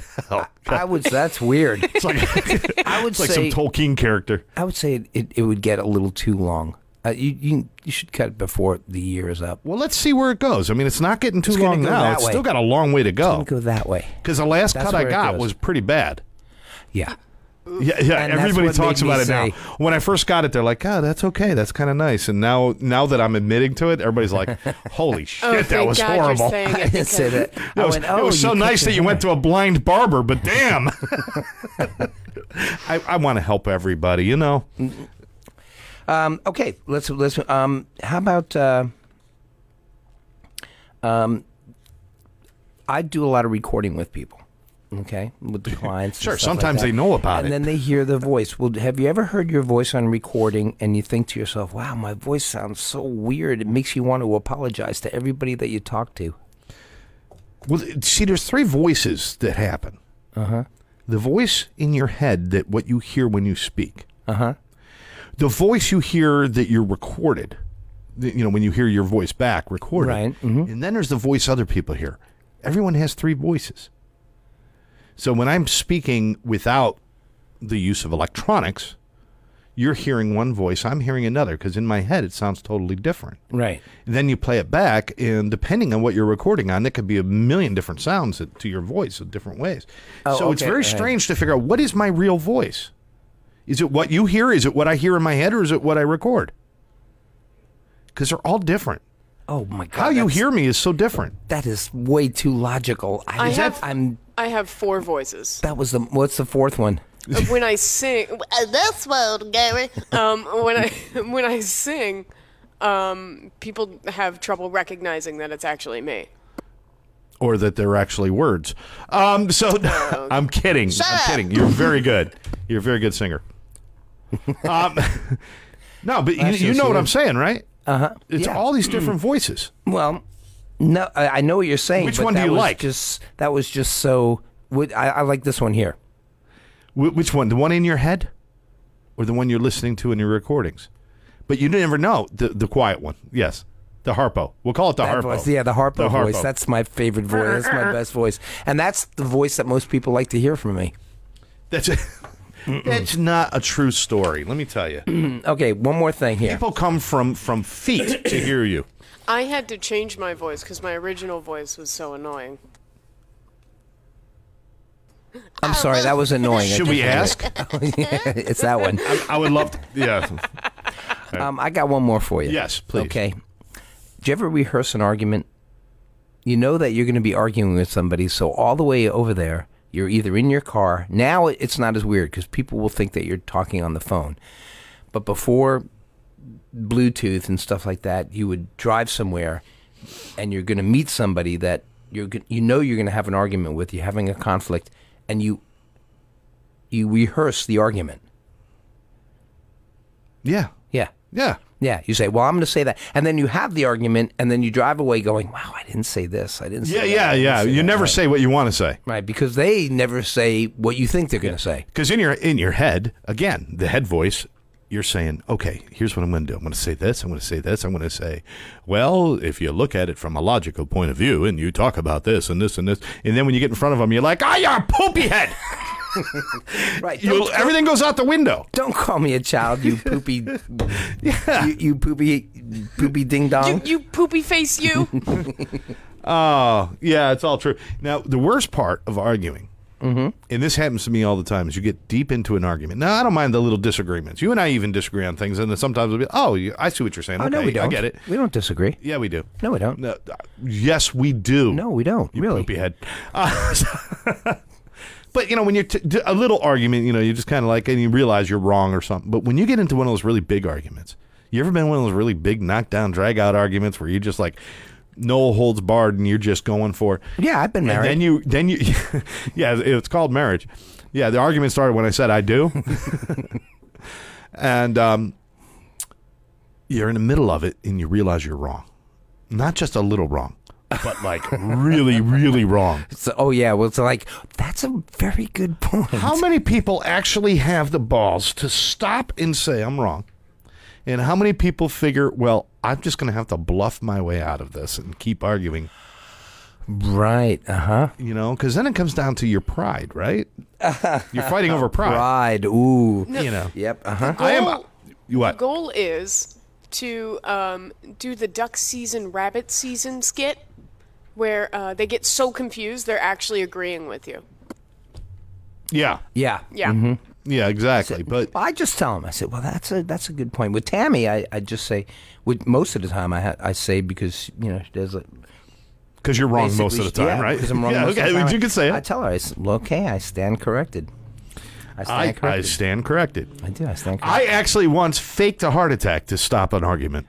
I would. That's weird. it's like I would it's like say. some Tolkien character. I would say it would get a little too long. You should cut it before the year is up. Well, let's see where it goes. I mean, it's not getting too It's gonna long go now. that It's way. still got a long way to Don't go. go that way. Because the last That's cut I where it got goes. was pretty bad. Yeah. Yeah. And that's Everybody what talks made me about it say- now. When I first got it, they're like, "Oh, that's okay. That's kind of nice." And now that I'm admitting to it, everybody's like, "Holy shit, Oh, that thank was God horrible." You're saying I it didn't say because- that. I went, It was so you nice cut that you your went to a blind barber, but damn. I want to help everybody, you know. Okay, let's. How about? I do a lot of recording with people. Okay, with the clients. and Sure, stuff like sometimes that. they know about and it. then they hear the voice. Well, have you ever heard your voice on recording and you think to yourself, "Wow, my voice sounds so weird." It makes you want to apologize to everybody that you talk to. Well, see, there's 3 voices that happen. The voice in your head that what you hear when you speak. The voice you hear that you're recorded. When you hear your voice back recorded. Right, And then there's the voice other people hear. Everyone has 3 voices. So when I'm speaking without the use of electronics, you're hearing one voice, I'm hearing another, because in my head it sounds totally different. Right. Then you play it back, and depending on what you're recording on, there could be a million different sounds to your voice in different ways. Oh, So it's okay, very right. strange to figure out, what is my real voice? Is it what you hear? Is it what I hear in my head? Or is it what I record? Because they're all different. Oh my God. How you that's- hear me is so different. That is way too logical. I have- I'm. I have 4 voices. That was the. What's the 4th one? When I sing, this one, Gary. When I sing, people have trouble recognizing that it's actually me. Or that they're actually words. I'm kidding. I'm kidding. You're very good. You're a very good singer. No, but you know what I'm saying, right? It's Yeah. all these different voices. Well, no, I know what you're saying. Which but one do that you was like? That was just so. I like this one here. Which one? The one in your head, or the one you're listening to in your recordings? But you never know. The quiet one. Yes, the harpo. We'll call it the That harpo. voice, yeah, the harpo voice. harpo. That's my favorite voice. That's my best voice, and that's the voice that most people like to hear from me. That's not a true story. Let me tell you. Okay, one more thing here. People come from feet to hear you. I had to change my voice because my original voice was so annoying. I'm sorry, that was annoying. Should we ask? It's that one. I would love to. Yeah. I got one more for you. Yes, please. Okay. Do you ever rehearse an argument? You know that you're going to be arguing with somebody, so all the way over there, you're either in your car. Now it's not as weird because people will think that you're talking on the phone. But before Bluetooth and stuff like that, you would drive somewhere and you're going to meet somebody that you're going to have an argument with. You're having a conflict, and you rehearse the argument. Yeah. Yeah. Yeah. Yeah, you say, well, I'm going to say that. And then you have the argument, and then you drive away going, wow, I didn't say this. I didn't say that. Yeah. I didn't say You that." never Right. say what you want to say. Right, because they never say what you think they're going to say. Because in your head, again, the head voice, you're saying, okay, here's what I'm going to do. I'm going to say this. I'm going to say this. I'm going to say, well, if you look at it from a logical point of view, and you talk about this and this and this, and then when you get in front of them, you're like, you're a poopy head. Right. Everything goes out the window. Don't call me a child, you poopy, you poopy ding dong. You poopy face, you. Oh, yeah, it's all true. Now, the worst part of arguing, and this happens to me all the time, is you get deep into an argument. Now, I don't mind the little disagreements. You and I even disagree on things, and then sometimes we'll be, I see what you're saying. Oh, Okay, no, we don't. I get it. We don't disagree. Yeah, we do. No, we don't. No, yes, we do. No, we don't. You really. poopy head. But, when you're a little argument, you just kind of like, and you realize you're wrong or something. But when you get into one of those really big arguments, you ever been in one of those really big knockdown, drag-out arguments where you just like, no holds barred and you're just going for it? Yeah, I've been married. And then you, yeah, it's called marriage. Yeah, the argument started when I said I do. And you're in the middle of it and you realize you're wrong. Not just a little wrong, but like really, really wrong. So, it's like, that's a very good point. How many people actually have the balls to stop and say, I'm wrong? And how many people figure, well, I'm just going to have to bluff my way out of this and keep arguing? Right, Because then it comes down to your pride, right? You're fighting over pride. Pride, ooh. Yep, The I am. goal- What? The goal is to do the duck season, rabbit season skit, where they get so confused they're actually agreeing with you. Yeah. Yeah. Yeah. Yeah, exactly. But I just tell him. I said, "Well, that's a good point." With Tammy, I just say, most of the time, I say because there's a because you're wrong most of the time, right? Because I'm wrong yeah, most okay, of the time. you can say it. I tell her, I said, well, okay, I stand corrected. I stand corrected. I do. I stand corrected. I actually once faked a heart attack to stop an argument.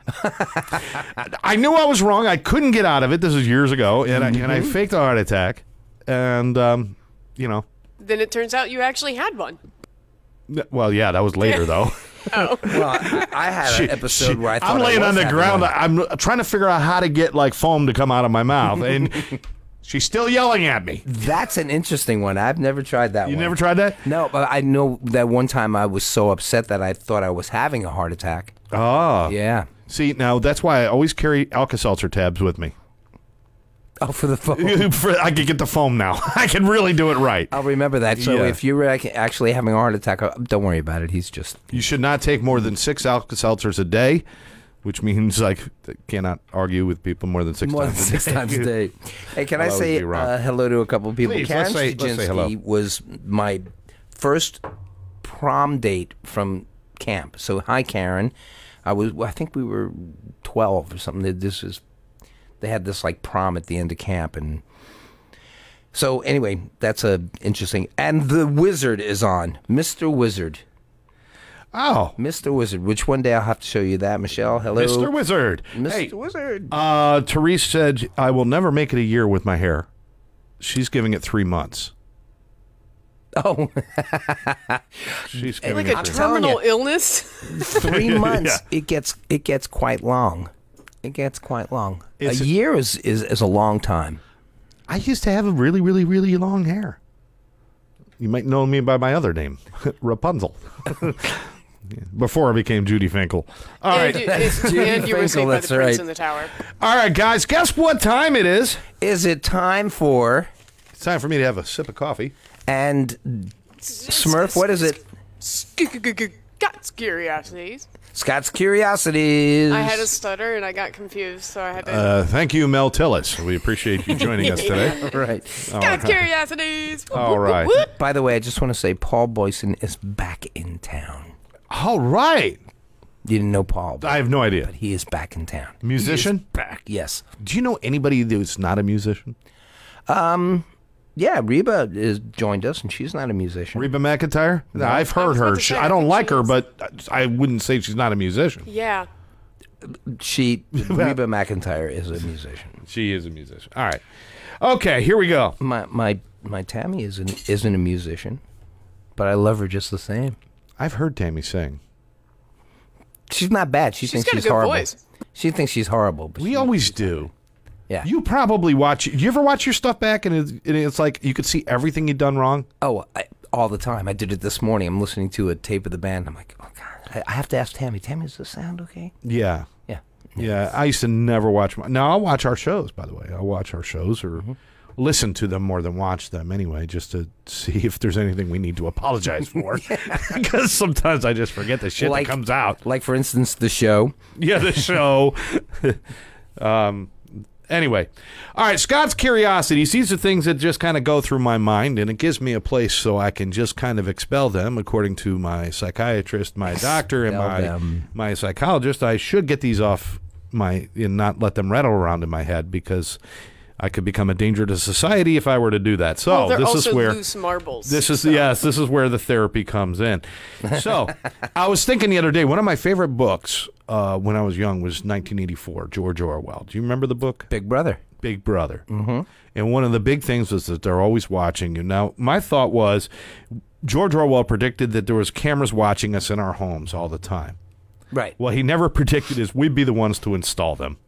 I knew I was wrong. I couldn't get out of it. This was years ago, and I faked a heart attack, and Then it turns out you actually had one. well, yeah, that was later though. Well, I had an episode where I thought I'm laying I on was the having ground. one. I'm trying to figure out how to get like foam to come out of my mouth, and she's still yelling at me. That's an interesting one. I've never tried that one. You never tried that? No, but I know that one time I was so upset that I thought I was having a heart attack. Oh, Yeah. See, now that's why I always carry Alka-Seltzer tabs with me. Oh, for the phone. I can get the foam now. I can really do it right. I'll remember that. So Yeah. if you're actually having a heart attack, don't worry about it. He's just... You should not take more than 6 Alka-Seltzers a day, which means like cannot argue with people more than 6 More than times 6 times a day. Hey, can I I'll always say be wrong. hello to a couple of people? Please, Karen let's say hello. Straczynski was my first prom date from camp. So, hi, Karen. I think we were 12 or something. They had this like prom at the end of camp, and so anyway, that's interesting. And the Wizard is on, Mr. Wizard. Oh, Mr. Wizard, which one day I'll have to show you that. Michelle, hello. Mr. Wizard. Mr. Hey, Wizard. Therese said, I will never make it a year with my hair. She's giving it 3 months. Oh, She's giving Like it a 3 terminal illness. 3 months. Yeah. It gets quite long. It gets quite long. It's- a year is a long time. I used to have a really, really, really long hair. You might know me by my other name, Rapunzel. Before I became Judy Finkel. All right. And you were saved by That's the Prince right. in the Tower. All right, guys, guess what time it is? Is it time for It's time for me to have a sip of coffee. and Smurf? What is it? Scott's Curiosities. Scott's Curiosities. I had a stutter and I got confused, so I had to. Thank you, Mel Tillis. We appreciate you joining us today. right. Scott's Curiosities. All right. By the way, I just want to say Paul Boyson is back in town. All right. You didn't know Paul, but I have no idea. he is back in town. Musician? He is back. Yes. Do you know anybody who's not a musician? Yeah, Reba is joined us, and she's not a musician. Reba McEntire? I've I heard was about her. to say, I I don't think like she her, is. but I wouldn't say she's not a musician. Yeah. Reba McEntire is a musician. She is a musician. All right. Okay, here we go. My Tammy isn't a musician, but I love her just the same. I've heard Tammy sing. She's not bad. She thinks got a she's good horrible. voice. She thinks she's horrible. But We always do. yeah. You probably watch. Do you ever watch your stuff back and it's like you could see everything you've done wrong? All the time. I did it this morning. I'm listening to a tape of the band. I'm like, oh God. I have to ask Tammy. Tammy, is the sound okay? Yeah. Yeah. Yeah. I used to never watch. Now I'll watch our shows. By the way, I'll watch our shows or listen to them more than watch them anyway, just to see if there's anything we need to apologize for. Because sometimes I just forget the shit that comes out. Like, for instance, the show. Yeah, the show. Anyway, all right, Scott's curiosities. These are things that just kind of go through my mind, and it gives me a place so I can just kind of expel them. According to my psychiatrist, my doctor, and my psychologist, I should get these off and not let them rattle around in my head because I could become a danger to society if I were to do that. So they're this also is where loose marbles. this is where the therapy comes in. So I was thinking the other day, one of my favorite books when I was young was 1984, George Orwell. Do you remember the book? Big Brother. Big Brother. Mm-hmm. And one of the big things was that they're always watching you. Now, my thought was George Orwell predicted that there was cameras watching us in our homes all the time. Right. What he never predicted is we'd be the ones to install them.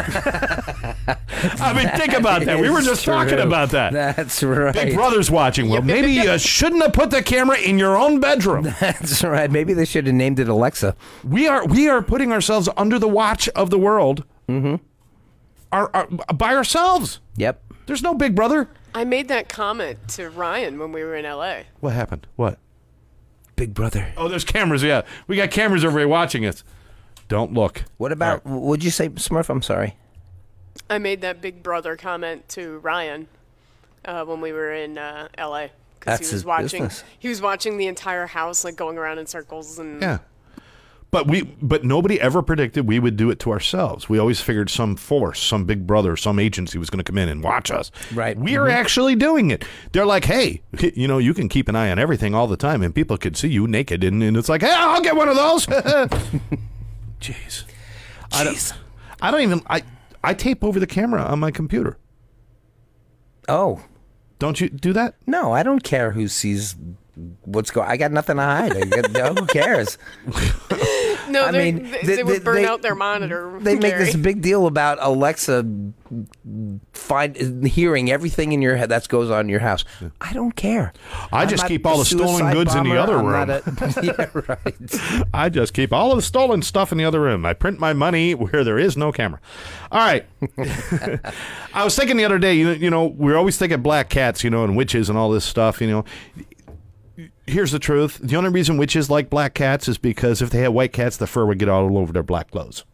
I mean, think about that. We were just talking about that. That's right. Big Brother's watching. Well, maybe you shouldn't have put the camera in your own bedroom. That's right. Maybe they should have named it Alexa. We are putting ourselves under the watch of the world by ourselves. Yep. There's no Big Brother. I made that comment to Ryan when we were in L.A. What happened? What? Big Brother. Oh, there's cameras. Yeah, we got cameras over here watching us. Don't look. What about, what'd you say, Smurf? I'm sorry. I made that Big Brother comment to Ryan when we were in L.A. because That's he was his watching. business. He was watching the entire house, like going around in circles, and Yeah. But nobody ever predicted we would do it to ourselves. We always figured some force, some Big Brother, some agency was going to come in and watch us. Right. We are actually doing it. They're like, hey, you can keep an eye on everything all the time, and people could see you naked, and it's like, hey, I'll get one of those. Jeez. I don't even. I tape over the camera on my computer. Oh. Don't you do that? No, I don't care who sees what's going. I got nothing to hide. Who cares? no, I mean, they would burn out their monitor. They make Gary. this big deal about Alexa hearing everything in your head that goes on in your house. I don't care. I just keep all the stolen goods in the other room. Yeah, right. I just keep all of the stolen stuff in the other room. I print my money where there is no camera. All right. I was thinking the other day, we always think of black cats, and witches and all this stuff, Here's the truth. The only reason witches like black cats is because if they had white cats, the fur would get all over their black clothes.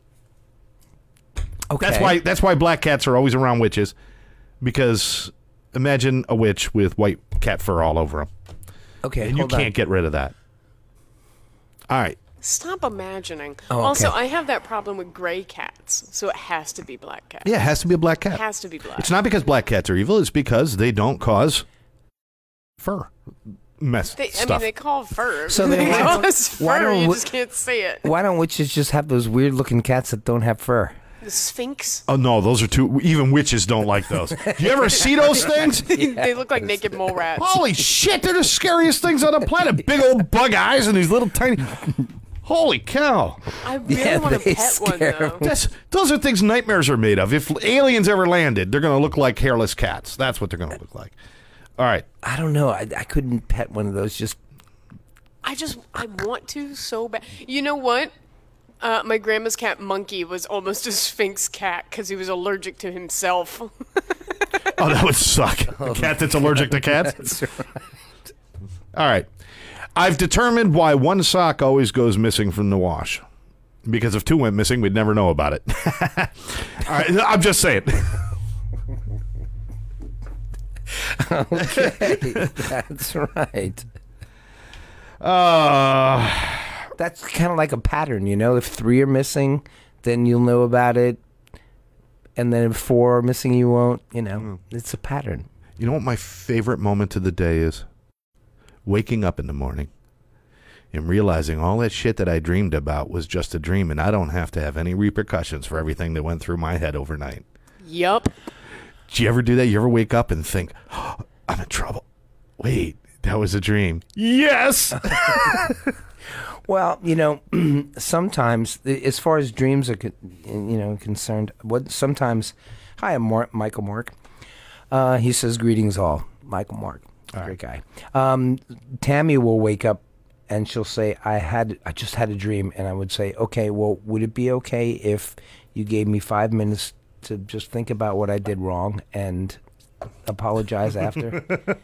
Okay. That's why black cats are always around witches, because imagine a witch with white cat fur all over them. Okay, And you hold on. can't get rid of that. All right. Stop imagining. Oh, okay. Also, I have that problem with gray cats, so it has to be black cats. Yeah, it has to be a black cat. It has to be black. It's not because black cats are evil. It's because they don't cause fur mess stuff. They call fur. So then they why- cause fur. why don't You we- just can't say it. Why don't witches just have those weird looking cats that don't have fur? The Sphinx. Oh, no, those are too... Even witches don't like those. You ever see those things? They look like naked mole rats. Holy shit, they're the scariest things on the planet. Big old bug eyes and these little tiny... Holy cow. I really Yeah, want to they pet one, scare though. Those are things nightmares are made of. If aliens ever landed, they're going to look like hairless cats. That's what they're going to look like. All right. I don't know. I couldn't pet one of those. Just I want to so bad. You know what? My grandma's cat Monkey was almost a Sphinx cat because he was allergic to himself. Oh, that would suck. A cat that's allergic to cats? That's right. All right. I've determined why one sock always goes missing from the wash. Because if two went missing, we'd never know about it. All right. I'm just saying. Okay, that's right. That's kind of like a pattern, If 3 are missing, then you'll know about it, and then if 4 are missing, you won't. It's a pattern. You know what my favorite moment of the day is? Waking up in the morning and realizing all that shit that I dreamed about was just a dream, and I don't have to have any repercussions for everything that went through my head overnight. Yup. Do you ever do that? You ever wake up and think, oh, I'm in trouble? Wait, that was a dream. Yes! Well, sometimes, as far as dreams are, concerned, sometimes, hi, I'm Michael Mark. He says, greetings all. Michael Mark, great guy. Tammy will wake up and she'll say, I just had a dream. And I would say, okay, well, would it be okay if you gave me 5 minutes to just think about what I did wrong and apologize after?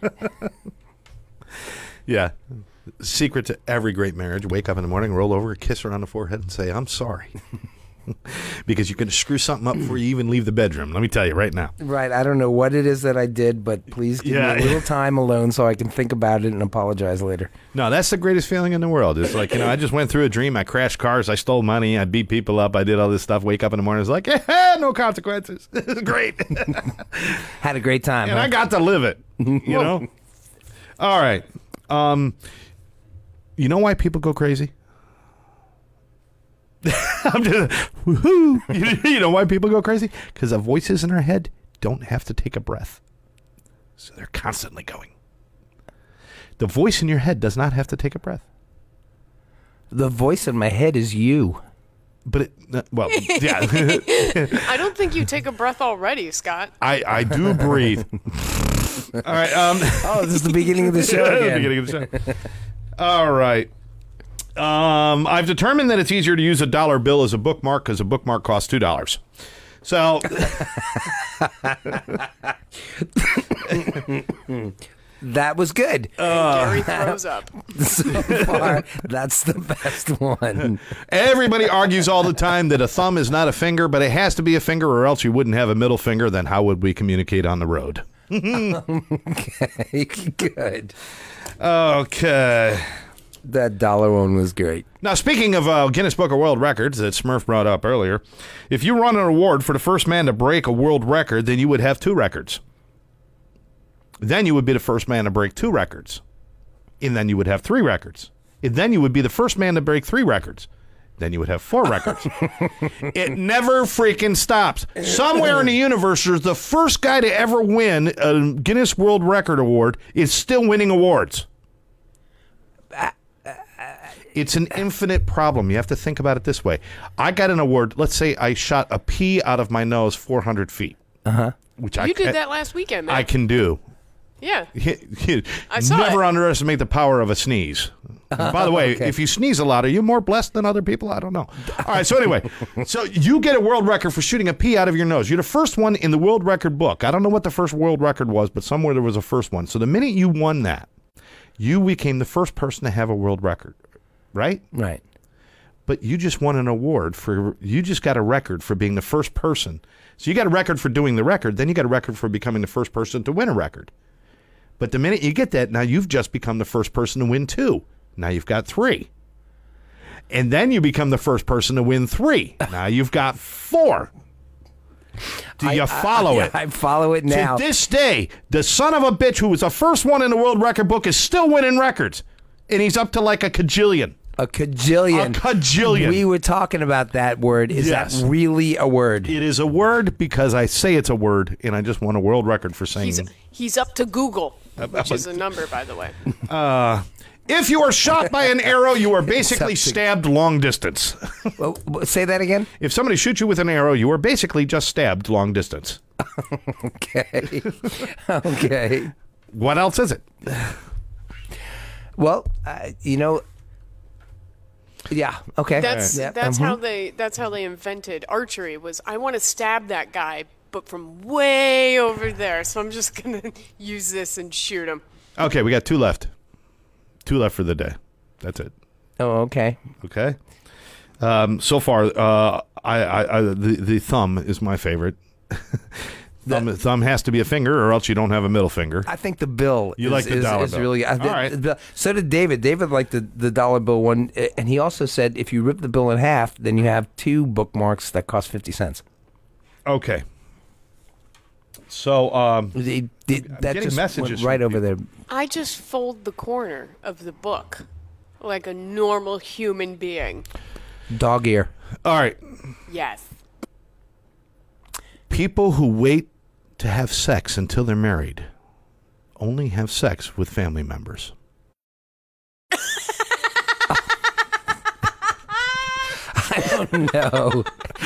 Yeah. Secret to every great marriage: wake up in the morning, roll over, kiss her on the forehead, and say, I'm sorry. Because you can screw something up before you even leave the bedroom. Let me tell you right now. Right. I don't know what it is that I did, but please give me a little time alone so I can think about it and apologize later. No, that's the greatest feeling in the world. It's like, I just went through a dream. I crashed cars. I stole money. I beat people up. I did all this stuff. Wake up in the morning. It's like, no consequences. It's great. Had a great time. And I got to live it. All right. You know why people go crazy? I'm just, woohoo. You know why people go crazy? Because the voices in our head don't have to take a breath. So they're constantly going. The voice in your head does not have to take a breath. The voice in my head is you. But yeah. I don't think you take a breath already, Scott. I do breathe. All right. This is the beginning of the show again. The beginning of the show. All right. I've determined that it's easier to use a dollar bill as a bookmark because a bookmark costs $2. So that was good. Gary throws up. So far, that's the best one. Everybody argues all the time that a thumb is not a finger, but it has to be a finger or else you wouldn't have a middle finger. Then how would we communicate on the road? Okay, good. Okay. That dollar one was great. Now, speaking of Guinness Book of World Records that Smurf brought up earlier, if you run an award for the first man to break a world record, then you would have 2 records. Then you would be the first man to break 2 records. And then you would have 3 records. And then you would be the first man to break 3 records. Then you would have 4 records. It never freaking stops. Somewhere in the universe, there's the first guy to ever win a Guinness World Record Award is still winning awards. It's an infinite problem. You have to think about it this way. I got an award. Let's say I shot a pea out of my nose 400 feet. Uh-huh. Which You did that last weekend, man. I can do. Yeah. I saw Never underestimate the power of a sneeze. By the way, if you sneeze a lot, are you more blessed than other people? I don't know. All right, so anyway, so you get a world record for shooting a pea out of your nose. You're the first one in the world record book. I don't know what the first world record was, but somewhere there was a first one. So the minute you won that, you became the first person to have a world record, right? Right. But you just won an award you just got a record for being the first person. So you got a record for doing the record, then you got a record for becoming the first person to win a record. But the minute you get that, now you've just become the first person to win 2. Now you've got 3. And then you become the first person to win 3. Now you've got 4. Do you follow it? I follow it now. To this day, the son of a bitch who was the first one in the world record book is still winning records. And he's up to like a cajillion. A cajillion. A cajillion. We were talking about that word. Is Yes. that really a word? It is a word because I say it's a word, and I just won a world record for saying He's up to Google, which is a number, by the way. If you are shot by an arrow, you are basically stabbed long distance. Well, say that again? If somebody shoots you with an arrow, you are basically just stabbed long distance. Okay. Okay. What else is it? Well, yeah. Okay. That's how they invented archery. Was I want to stab that guy, but from way over there. So I'm just gonna use this and shoot him. Okay, we got 2 left. 2 left for the day. That's it. Oh, okay. Okay. So far, the thumb is my favorite. Thumb has to be a finger, or else you don't have a middle finger. I think the bill. You like the dollar is bill. Really, All right. So did David. David liked the dollar bill one, and he also said if you rip the bill in half, then you have 2 bookmarks that cost 50 cents. Okay. So that getting just messages went from right over there. I just fold the corner of the book like a normal human being. Dog ear. all right. Yes. People who wait to have sex until they're married only have sex with family members. No.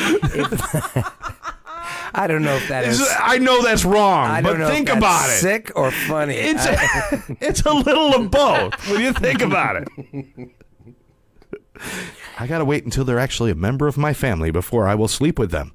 I don't know if that is. I know that's wrong, I but don't know think if that's about it. sick or funny. It's a little of both when you think about it. I got to wait until they're actually a member of my family before I will sleep with them.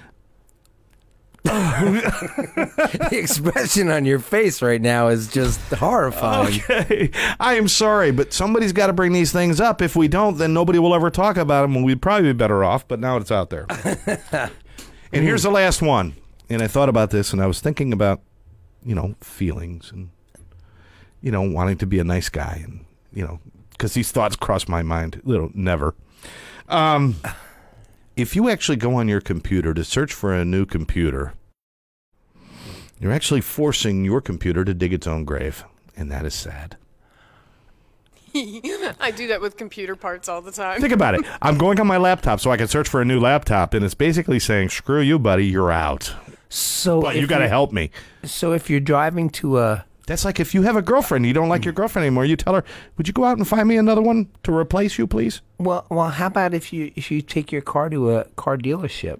The expression on your face right now is just horrifying. Okay. I am sorry, but somebody's got to bring these things up. If we don't, then nobody will ever talk about them, and we'd probably be better off, but now it's out there. And here's the last one. And I thought about this, and I was thinking about, feelings and, wanting to be a nice guy. And, because these thoughts cross my mind. Never. If you actually go on your computer to search for a new computer, you're actually forcing your computer to dig its own grave. And that is sad. I do that with computer parts all the time. Think about it. I'm going on my laptop so I can search for a new laptop, and it's basically saying, screw you, buddy, you're out. So But you got to help me. So if you're driving to a... That's like if you have a girlfriend, you don't like your girlfriend anymore, you tell her, would you go out and find me another one to replace you, please? Well, how about if you take your car to a car dealership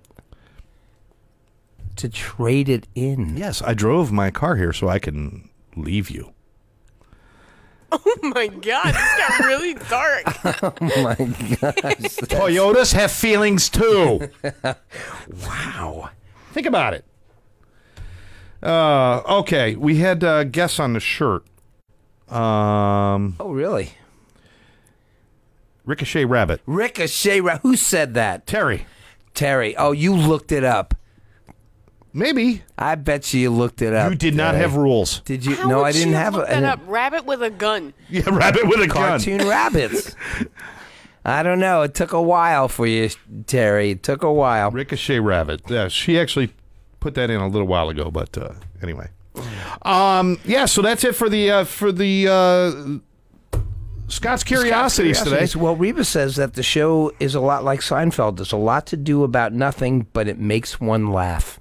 to trade it in? Yes, I drove my car here so I can leave you. Oh my God, this got really dark. Oh my gosh. Toyotas have feelings too. Wow. Think about it. Okay, we had guests on the shirt. Oh, really? Ricochet Rabbit. Who said that? Terry. Terry. Oh, you looked it up. Maybe. I bet you looked it up. You did not Terry. have rules. Did you? How No, would I didn't you have look that up? Rabbit with a gun. Yeah, Rabbit with a gun. Cartoon rabbits. I don't know. It took a while for you, Terry. It took a while. Ricochet Rabbit. Yeah, she actually put that in a little while ago, but anyway. Yeah, so that's it for the Scott's Curiosities today. Well, Reba says that the show is a lot like Seinfeld. There's a lot to do about nothing, but it makes one laugh.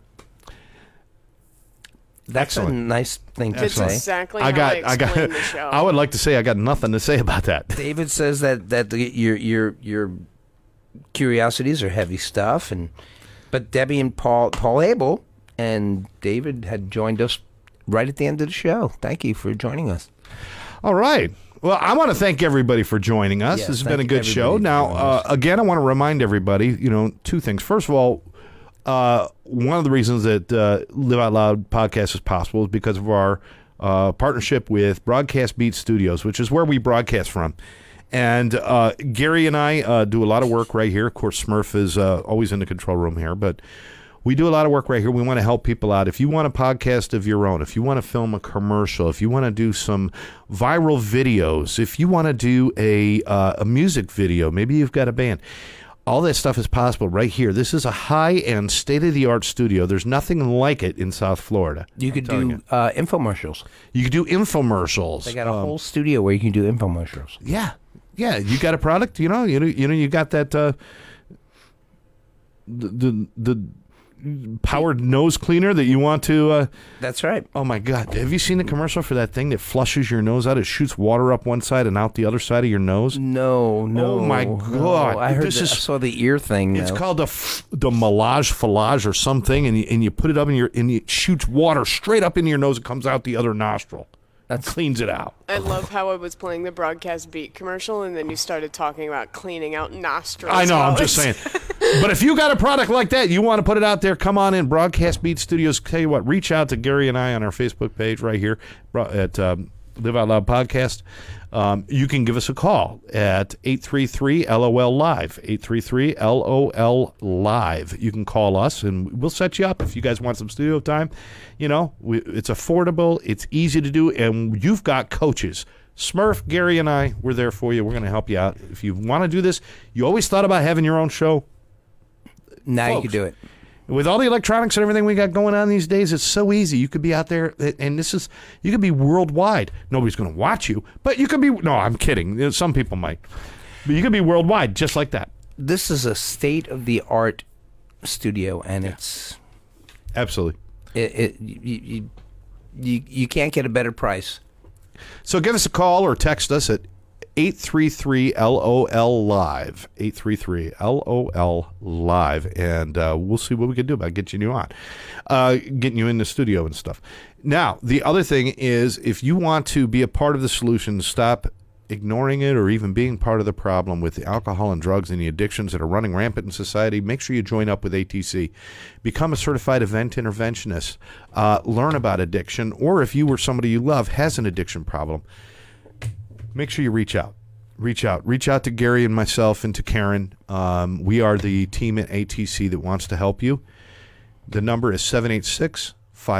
That's Excellent. a nice thing to That's say. exactly how I explain the show. I would like to say I got nothing to say about that. David says that your curiosities are heavy stuff, but Debbie and Paul Abel and David had joined us right at the end of the show. Thank you for joining us. All right. Well, I want to thank everybody for joining us. Yes, This has been a thank good show. everybody for joining Now, us. again, I want to remind everybody, two things. First of all, one of the reasons that Live Out Loud podcast is possible is because of our partnership with Broadcast Beat Studios, which is where we broadcast from. And Gary and I do a lot of work right here. Of course, Smurf is always in the control room here, but we do a lot of work right here. We want to help people out. If you want a podcast of your own, if you want to film a commercial, if you want to do some viral videos, if you want to do a music video, maybe you've got a band, all that stuff is possible right here. This is a high-end, state-of-the-art studio. There's nothing like it in South Florida. You could do infomercials. You could do infomercials. They got a whole studio where you can do infomercials. Yeah. You got a product, you got that the powered nose cleaner that you want to That's right. oh my God, have you seen the commercial for that thing that flushes your nose out? It shoots water up one side and out the other side of your nose. No. Oh my God. I heard This I is- saw the ear thing. It's though. called the Filage or something, and you put it up and it shoots water straight up into your nose. It comes out the other nostril. That cleans it out. I love how I was playing the Broadcast Beat commercial, and then you started talking about cleaning out nostrils. I know, I'm while just it's- saying. But if you got a product like that, you want to put it out there, come on in. Broadcast Beat Studios. Tell you what, reach out to Gary and I on our Facebook page right here at Live Out Loud Podcast. You can give us a call at 833-LOL-LIVE, 833-LOL Live. You can call us, and we'll set you up if you guys want some studio time. It's affordable, it's easy to do, and you've got coaches. Smurf, Gary, and I, we're there for you. We're going to help you out. If you want to do this, you always thought about having your own show. Now you Folks, can do it. With all the electronics and everything we got going on these days, it's so easy. You could be out there, and you could be worldwide. Nobody's going to watch you, but you could be. No, I'm kidding. Some people might, but you could be worldwide just like that. This is a state-of-the-art studio, and it's Absolutely. you can't get a better price. So give us a call or text us at 833-LOL live, 833-LOL live, and we'll see what we can do about getting you on, getting you in the studio and stuff. Now, the other thing is, if you want to be a part of the solution, stop ignoring it or even being part of the problem with the alcohol and drugs and the addictions that are running rampant in society, make sure you join up with ATC. Become a certified event interventionist. Learn about addiction, or if you or somebody you love has an addiction problem, make sure you reach out. Reach out to Gary and myself and to Karen. We are the team at ATC that wants to help you. The number is 786-514-0893.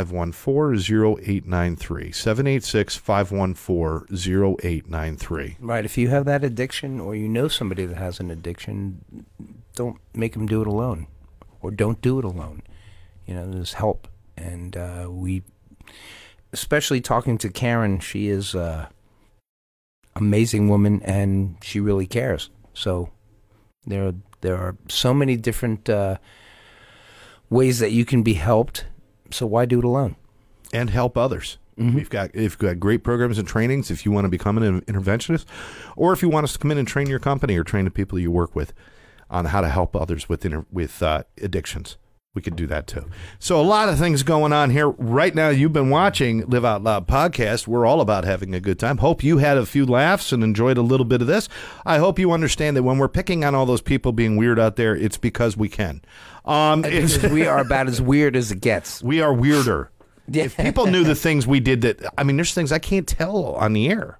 786-514-0893. Right. If you have that addiction or you know somebody that has an addiction, don't make them do it alone, or don't do it alone. There's help. And we, especially talking to Karen, she is an amazing woman and she really cares. So there are so many different ways that you can be helped. So why do it alone? And help others. Mm-hmm. We've got great programs and trainings if you want to become an interventionist, or if you want us to come in and train your company or train the people you work with on how to help others with addictions. We could do that too. So a lot of things going on here. Right now, you've been watching Live Out Loud podcast. We're all about having a good time. Hope you had a few laughs and enjoyed a little bit of this. I hope you understand that when we're picking on all those people being weird out there, it's because we can. Because we are about as weird as it gets. We are weirder. Yeah. If people knew the things we did there's things I can't tell on the air.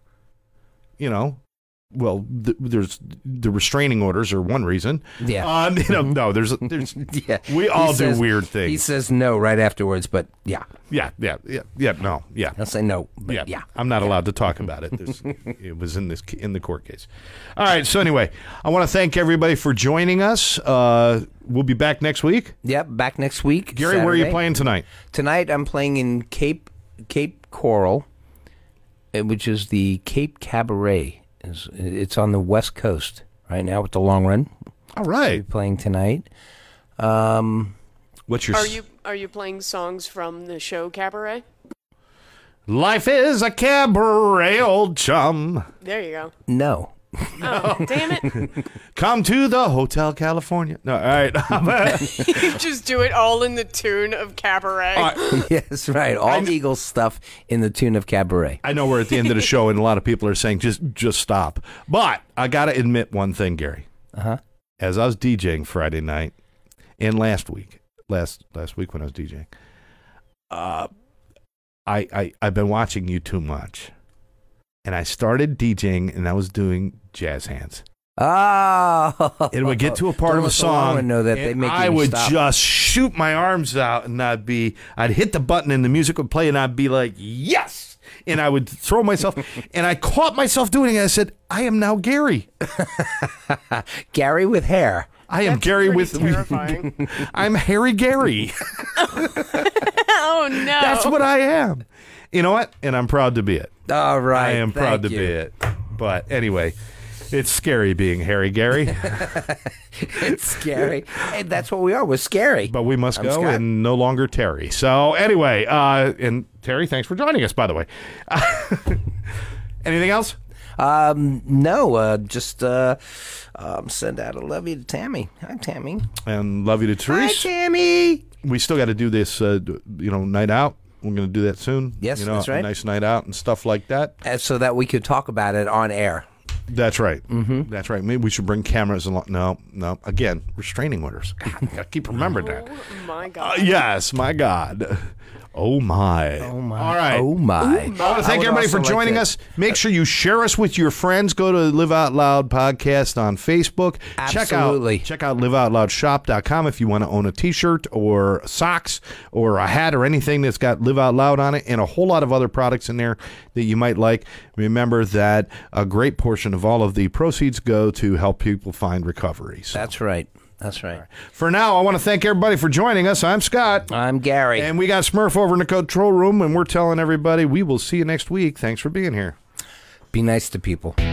Well, there's the restraining orders are one reason. Yeah. No, there's yeah. We all do weird things. He says no right afterwards, but yeah. Yeah, no, yeah. I'll say no, but yeah. I'm not allowed to talk about it. It was in the court case. All right, so anyway, I want to thank everybody for joining us. We'll be back next week. Yep, back next week. Gary, Saturday. Where are you playing tonight? Tonight I'm playing in Cape Coral, which is the Cape Cabaret. It's on the West Coast right now with the Long Run. All right. We're playing tonight. What's your... Are you playing songs from the show Cabaret? Life is a cabaret, old chum. There you go. No. Oh, damn it. Come to the Hotel California. No, all right. You just do it all in the tune of Cabaret. Yes, right. All Eagles stuff in the tune of Cabaret. I know we're at the end of the show, and a lot of people are saying, just stop. But I got to admit one thing, Gary. Uh-huh. As I was DJing Friday night and last week when I was DJing, I've been watching you too much. And I started DJing, and I was doing jazz hands. Oh. It would get to a part of a song, and I would just shoot my arms out, and I'd hit the button, and the music would play, and I'd be like, yes! And I would throw myself, and I caught myself doing it. I said, I am now Gary. Gary with hair. I am Gary with... terrifying. I'm Harry Gary. Oh, no. That's what I am. You know what? And I'm proud to be it. All right. I am proud to be it. But anyway, it's scary being Harry Gary. It's scary. And that's what we are. We're scary. But we must go Scott. and no longer Terry. So anyway, and Terry, thanks for joining us, by the way. Anything else? No, just send out a love you to Tammy. Hi, Tammy. And love you to Therese. Hi, Tammy. We still got to do this, night out. We're going to do that soon. Yes, that's right. A nice night out and stuff like that. So that we could talk about it on air. That's right. Mm-hmm. That's right. Maybe we should bring cameras along. No. Again, restraining orders. God, I got to keep remembering that. Oh, my God. Yes, my God. Oh, my. Oh, my. All right. Oh, my. I want to thank everybody for joining us. Make sure you share us with your friends. Go to Live Out Loud Podcast on Facebook. Absolutely. Check out liveoutloudshop.com if you want to own a T-shirt or socks or a hat or anything that's got Live Out Loud on it, and a whole lot of other products in there that you might like. Remember that a great portion of all of the proceeds go to help people find recovery. So. That's right. That's right. For now, I want to thank everybody for joining us. I'm Scott. I'm Gary. And we got Smurf over in the control room, and we're telling everybody we will see you next week. Thanks for being here. Be nice to people.